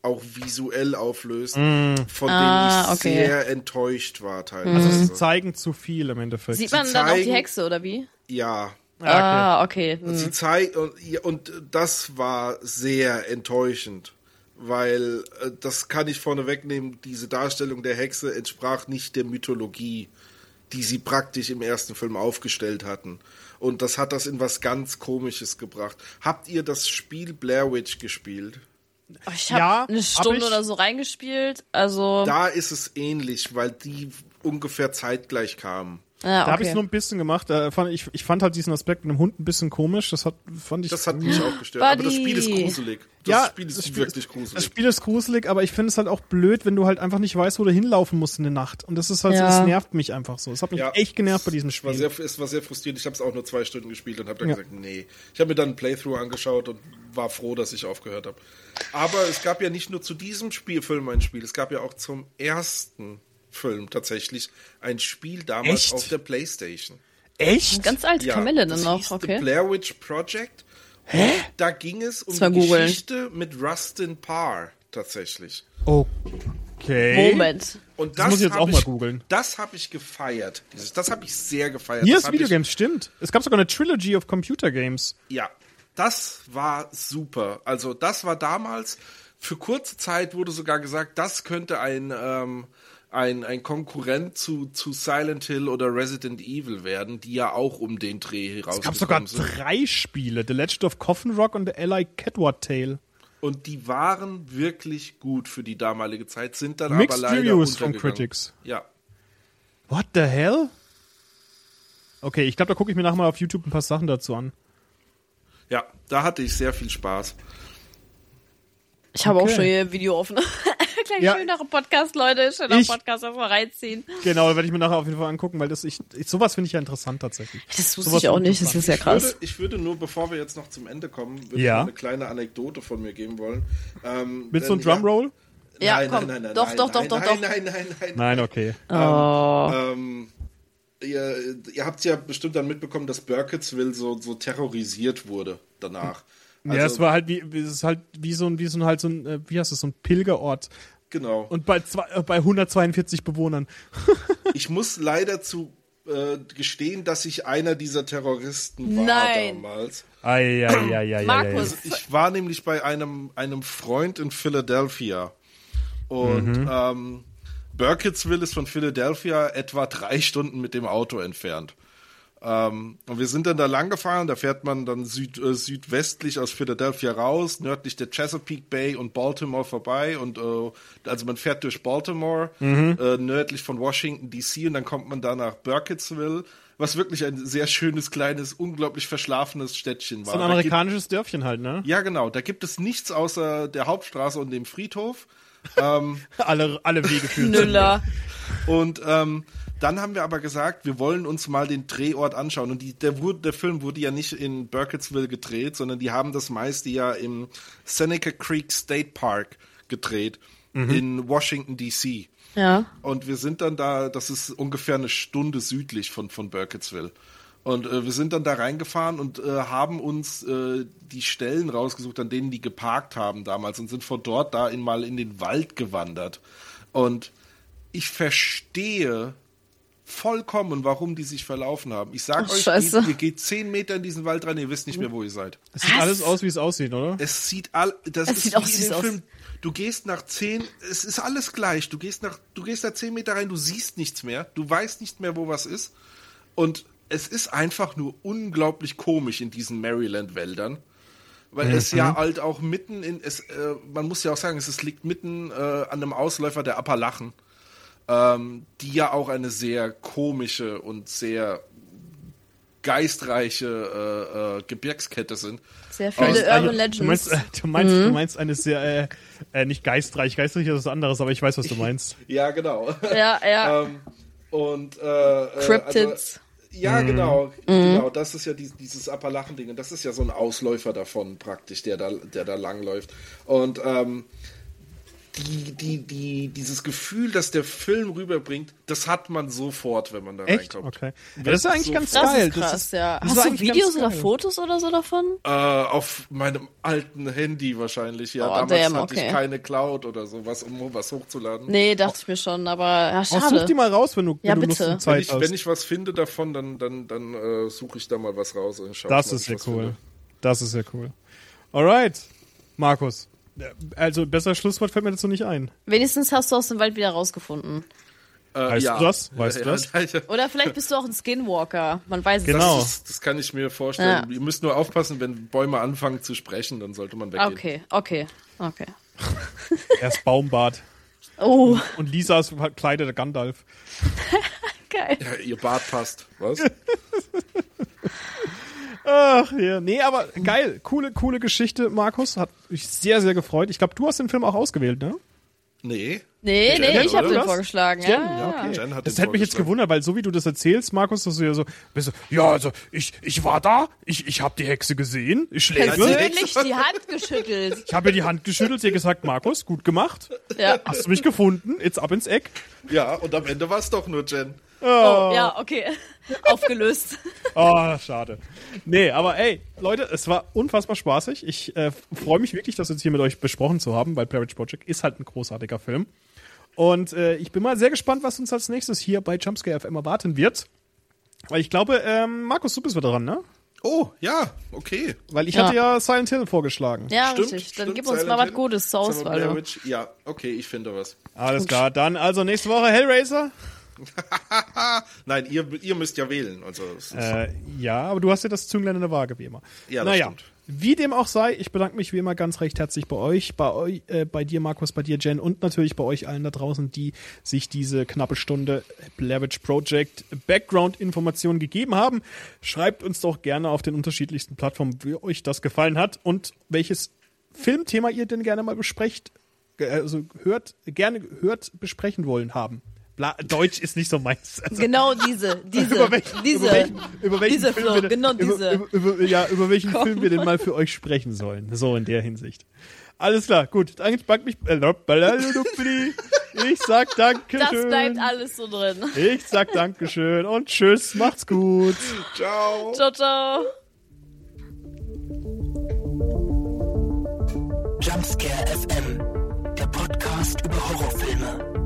Speaker 4: auch visuell auflöst, von denen ich sehr enttäuscht war teilweise.
Speaker 1: Also sie zeigen zu viel im Endeffekt.
Speaker 3: Sieht man dann auch die Hexe, oder wie?
Speaker 4: Ja.
Speaker 3: Okay.
Speaker 4: Sie zeigt, und das war sehr enttäuschend, weil, das kann ich vorne wegnehmen, diese Darstellung der Hexe entsprach nicht der Mythologie, die sie praktisch im ersten Film aufgestellt hatten. Und das hat das in was ganz Komisches gebracht. Habt ihr das Spiel Blair Witch gespielt?
Speaker 3: Ich habe eine Stunde oder so reingespielt, also...
Speaker 4: Da ist es ähnlich, weil die ungefähr zeitgleich kamen.
Speaker 1: Da habe ich es nur ein bisschen gemacht. Ich fand halt diesen Aspekt mit dem Hund ein bisschen komisch. Das hat mich auch gestört. Aber das Spiel ist gruselig. Das Spiel ist wirklich gruselig. Das Spiel ist gruselig, aber ich finde es halt auch blöd, wenn du halt einfach nicht weißt, wo du hinlaufen musst in der Nacht. Und das ist halt so, das nervt mich einfach so. Es hat mich echt genervt bei diesem Spiel.
Speaker 4: Es war sehr frustrierend. Ich habe es auch nur 2 Stunden gespielt und habe dann gesagt, nee. Ich habe mir dann ein Playthrough angeschaut und war froh, dass ich aufgehört habe. Aber es gab ja nicht nur zu diesem Film ein Spiel. Es gab ja auch zum ersten Film tatsächlich ein Spiel damals auf der PlayStation.
Speaker 1: Echt?
Speaker 3: Ganz alte Kamelle dann noch, okay.
Speaker 4: The Blair Witch Project. Hä? Da ging es um die Geschichte mit Rustin Parr tatsächlich.
Speaker 1: Okay.
Speaker 3: Moment.
Speaker 4: Und
Speaker 1: das muss ich jetzt auch mal googeln.
Speaker 4: Das habe ich gefeiert. Das habe ich sehr gefeiert.
Speaker 1: Hier ist Videogames, stimmt. Es gab sogar eine Trilogy of Computer Games.
Speaker 4: Ja, das war super. Also das war damals, für kurze Zeit wurde sogar gesagt, das könnte ein Konkurrent zu Silent Hill oder Resident Evil werden, die ja auch um den Dreh herausgekommen sind.
Speaker 1: Es gab sogar 3 Spiele, The Legend of Coffin Rock und The L.I. Catward Tale.
Speaker 4: Und die waren wirklich gut für die damalige Zeit, sind dann
Speaker 1: Mixed
Speaker 4: aber leider
Speaker 1: Reviews from
Speaker 4: untergegangen.
Speaker 1: Critics.
Speaker 4: Ja.
Speaker 1: What the hell? Okay, ich glaube, da gucke ich mir nachher mal auf YouTube ein paar Sachen dazu an.
Speaker 4: Ja, da hatte ich sehr viel Spaß.
Speaker 3: Ich habe auch schon hier ein Video offen. Gleich schönere Podcast, Leute. Schöner Podcast, erstmal reinziehen.
Speaker 1: Genau, werde ich mir nachher auf jeden Fall angucken, weil sowas finde ich ja interessant tatsächlich.
Speaker 3: Das wusste ich auch nicht, das ist ja krass.
Speaker 4: Ich würde nur, bevor wir jetzt noch zum Ende kommen, eine kleine Anekdote von mir geben wollen.
Speaker 1: Willst du einen Drumroll?
Speaker 3: Ja, komm.
Speaker 4: Nein.
Speaker 3: Doch.
Speaker 1: Nein, okay.
Speaker 4: Ihr habt ja bestimmt dann mitbekommen, dass Burkittsville so terrorisiert wurde danach.
Speaker 1: Also, ja, es war halt wie so ein Pilgerort.
Speaker 4: Genau.
Speaker 1: Und bei 142 Bewohnern.
Speaker 4: Ich muss leider gestehen, dass ich einer dieser Terroristen war damals.
Speaker 3: Markus.
Speaker 4: Ich war nämlich bei einem Freund in Philadelphia. Und Burkittsville ist von Philadelphia etwa 3 Stunden mit dem Auto entfernt. Und wir sind dann da lang gefahren, da fährt man dann südwestlich aus Philadelphia raus, nördlich der Chesapeake Bay und Baltimore vorbei und also man fährt durch Baltimore, nördlich von Washington D.C. und dann kommt man da nach Burkittsville, was wirklich ein sehr schönes, kleines, unglaublich verschlafenes Städtchen war.
Speaker 1: So ein amerikanisches Dörfchen halt, ne?
Speaker 4: Ja, genau, da gibt es nichts außer der Hauptstraße und dem Friedhof.
Speaker 1: Alle Wege führen.
Speaker 3: Nüller.
Speaker 4: Und dann haben wir aber gesagt, wir wollen uns mal den Drehort anschauen. Und der Film wurde ja nicht in Burkittsville gedreht, sondern die haben das meiste ja im Seneca Creek State Park gedreht, in Washington, D.C.
Speaker 3: Ja.
Speaker 4: Und wir sind dann da, das ist ungefähr eine Stunde südlich von Burkittsville. Und wir sind dann da reingefahren und haben uns die Stellen rausgesucht, an denen die geparkt haben damals und sind von dort mal in den Wald gewandert. Und ich verstehe vollkommen, warum die sich verlaufen haben. Ich sag euch, ihr geht 10 Meter in diesen Wald rein, ihr wisst nicht mehr, wo ihr seid.
Speaker 1: Es sieht alles aus, wie es aussieht, oder?
Speaker 4: Es sieht aus, wie in dem Film. Du gehst nach 10, es ist alles gleich. Du gehst da 10 Meter rein, du siehst nichts mehr, du weißt nicht mehr, wo was ist. Und es ist einfach nur unglaublich komisch in diesen Maryland-Wäldern. Weil es ja halt auch mitten man muss ja auch sagen, es liegt mitten an einem Ausläufer der Appalachen. Die ja auch eine sehr komische und sehr geistreiche Gebirgskette sind.
Speaker 3: Sehr viele Urban Legends.
Speaker 1: Du meinst eine sehr, nicht geistreich ist was anderes, aber ich weiß, was du meinst.
Speaker 4: Ja, genau.
Speaker 3: Ja. Cryptids.
Speaker 4: Genau, das ist ja dieses Appalachen-Ding und das ist ja so ein Ausläufer davon praktisch, der da langläuft. Und dieses Gefühl, das der Film rüberbringt, das hat man sofort, wenn man da
Speaker 1: Echt?
Speaker 4: reinkommt.
Speaker 1: Okay. Ja, das ist ja eigentlich ganz
Speaker 3: Das
Speaker 1: geil.
Speaker 3: ist krass, ja.
Speaker 1: das ist
Speaker 3: Hast du
Speaker 1: eigentlich
Speaker 3: Videos
Speaker 1: ganz
Speaker 3: oder
Speaker 1: geil.
Speaker 3: Fotos oder so davon?
Speaker 4: Auf meinem alten Handy wahrscheinlich, ja.
Speaker 3: Oh,
Speaker 4: Damals
Speaker 3: damn,
Speaker 4: hatte
Speaker 3: okay.
Speaker 4: ich keine Cloud oder sowas, um was hochzuladen.
Speaker 3: Nee, dachte ich mir schon, aber ja,
Speaker 1: Oh, such
Speaker 3: schade.
Speaker 1: die mal raus, wenn du
Speaker 3: Ja,
Speaker 1: Lust
Speaker 3: bitte.
Speaker 1: und Zeit hast.
Speaker 4: Wenn ich was finde davon, dann suche ich da mal was raus. Und schau
Speaker 1: Das
Speaker 4: mal,
Speaker 1: ist
Speaker 4: ob
Speaker 1: ja
Speaker 4: ich was
Speaker 1: cool.
Speaker 4: finde.
Speaker 1: Das ist ja cool. Alright, Markus. Also, besser Schlusswort fällt mir dazu nicht ein.
Speaker 3: Wenigstens hast du aus dem Wald wieder rausgefunden.
Speaker 1: Weißt du das? Weißt du das?
Speaker 4: Ja.
Speaker 3: Oder vielleicht bist du auch ein Skinwalker. Man weiß es
Speaker 1: Genau.
Speaker 3: nicht.
Speaker 4: Das kann ich mir vorstellen.
Speaker 3: Ja.
Speaker 4: Ihr müsst nur aufpassen, wenn Bäume anfangen zu sprechen, dann sollte man weggehen.
Speaker 3: Okay.
Speaker 1: Er ist Baumbart.
Speaker 3: Oh,
Speaker 1: Und Lisa ist verkleideter Gandalf.
Speaker 3: geil.
Speaker 4: Ja, ihr Bart passt. Was?
Speaker 1: Ach ja, nee, aber geil. Coole Geschichte, Markus. Hat mich sehr, sehr gefreut. Ich glaube, du hast den Film auch ausgewählt, ne?
Speaker 4: Nee.
Speaker 3: Nee,
Speaker 4: Jen,
Speaker 3: ich habe
Speaker 4: oder
Speaker 3: den
Speaker 1: was?
Speaker 3: vorgeschlagen.
Speaker 1: Jen,
Speaker 3: Ja,
Speaker 1: ja, okay.
Speaker 4: Jen hat
Speaker 1: Das
Speaker 4: den
Speaker 1: hätte mich jetzt
Speaker 4: vorgeschlagen.
Speaker 1: gewundert, weil so wie du das erzählst, Markus, dass du ja so, bist du, ja, also ich war da, ich habe die Hexe gesehen, ich schläge.
Speaker 3: Persönlich die Hand geschüttelt.
Speaker 1: Ich habe ihr die Hand geschüttelt, sie hat gesagt, Markus, gut gemacht.
Speaker 3: Ja.
Speaker 1: Hast du mich gefunden? Jetzt ab ins Eck.
Speaker 4: Ja, und am Ende war es doch nur Jen.
Speaker 3: Oh, ja, okay. Aufgelöst.
Speaker 1: Oh, schade. Nee, aber ey, Leute, es war unfassbar spaßig. Ich freue mich wirklich, das jetzt hier mit euch besprochen zu haben, weil Blair Witch Project ist halt ein großartiger Film. Und ich bin mal sehr gespannt, was uns als nächstes hier bei Jumpscare FM erwarten wird. Weil ich glaube, Markus, du bist wieder dran, ne?
Speaker 4: Oh, ja, okay.
Speaker 1: Weil ich
Speaker 3: Ja.
Speaker 1: hatte ja Silent Hill vorgeschlagen.
Speaker 3: Ja,
Speaker 4: Stimmt,
Speaker 3: richtig. Dann
Speaker 4: stimmt,
Speaker 3: gib uns
Speaker 4: Silent
Speaker 3: mal was
Speaker 4: Hill.
Speaker 3: Gutes zur
Speaker 4: Sagen wir Blair
Speaker 3: Auswahl.
Speaker 4: Witch. Ja, okay, ich finde was.
Speaker 1: Alles klar, dann also nächste Woche Hellraiser.
Speaker 4: Nein, ihr müsst ja wählen. Also, es ist-
Speaker 1: Ja, aber du hast ja das Zünglein in der Waage, wie immer.
Speaker 4: Ja, das stimmt.
Speaker 1: Wie dem auch sei, ich bedanke mich wie immer ganz recht herzlich bei euch, bei dir Markus, bei dir Jen und natürlich bei euch allen da draußen, die sich diese knappe Stunde Blair Witch Project Background-Informationen gegeben haben. Schreibt uns doch gerne auf den unterschiedlichsten Plattformen, wie euch das gefallen hat und welches Filmthema ihr denn gerne mal hört, besprechen wollen haben. Deutsch ist nicht so meins. Also,
Speaker 3: Genau diese.
Speaker 1: über welchen
Speaker 3: Diese
Speaker 1: Film
Speaker 3: Flo,
Speaker 1: wir denn-
Speaker 3: genau diese.
Speaker 1: über welchen Film wir denn mal für euch sprechen sollen. So in der Hinsicht. Alles klar, gut. Dann bedanke mich. Ich sag Dankeschön.
Speaker 3: Das bleibt alles so drin.
Speaker 1: Ich sag Dankeschön und tschüss, macht's gut.
Speaker 4: Ciao.
Speaker 3: Ciao, ciao.
Speaker 2: Jumpscare FM, der Podcast über Horrorfilme.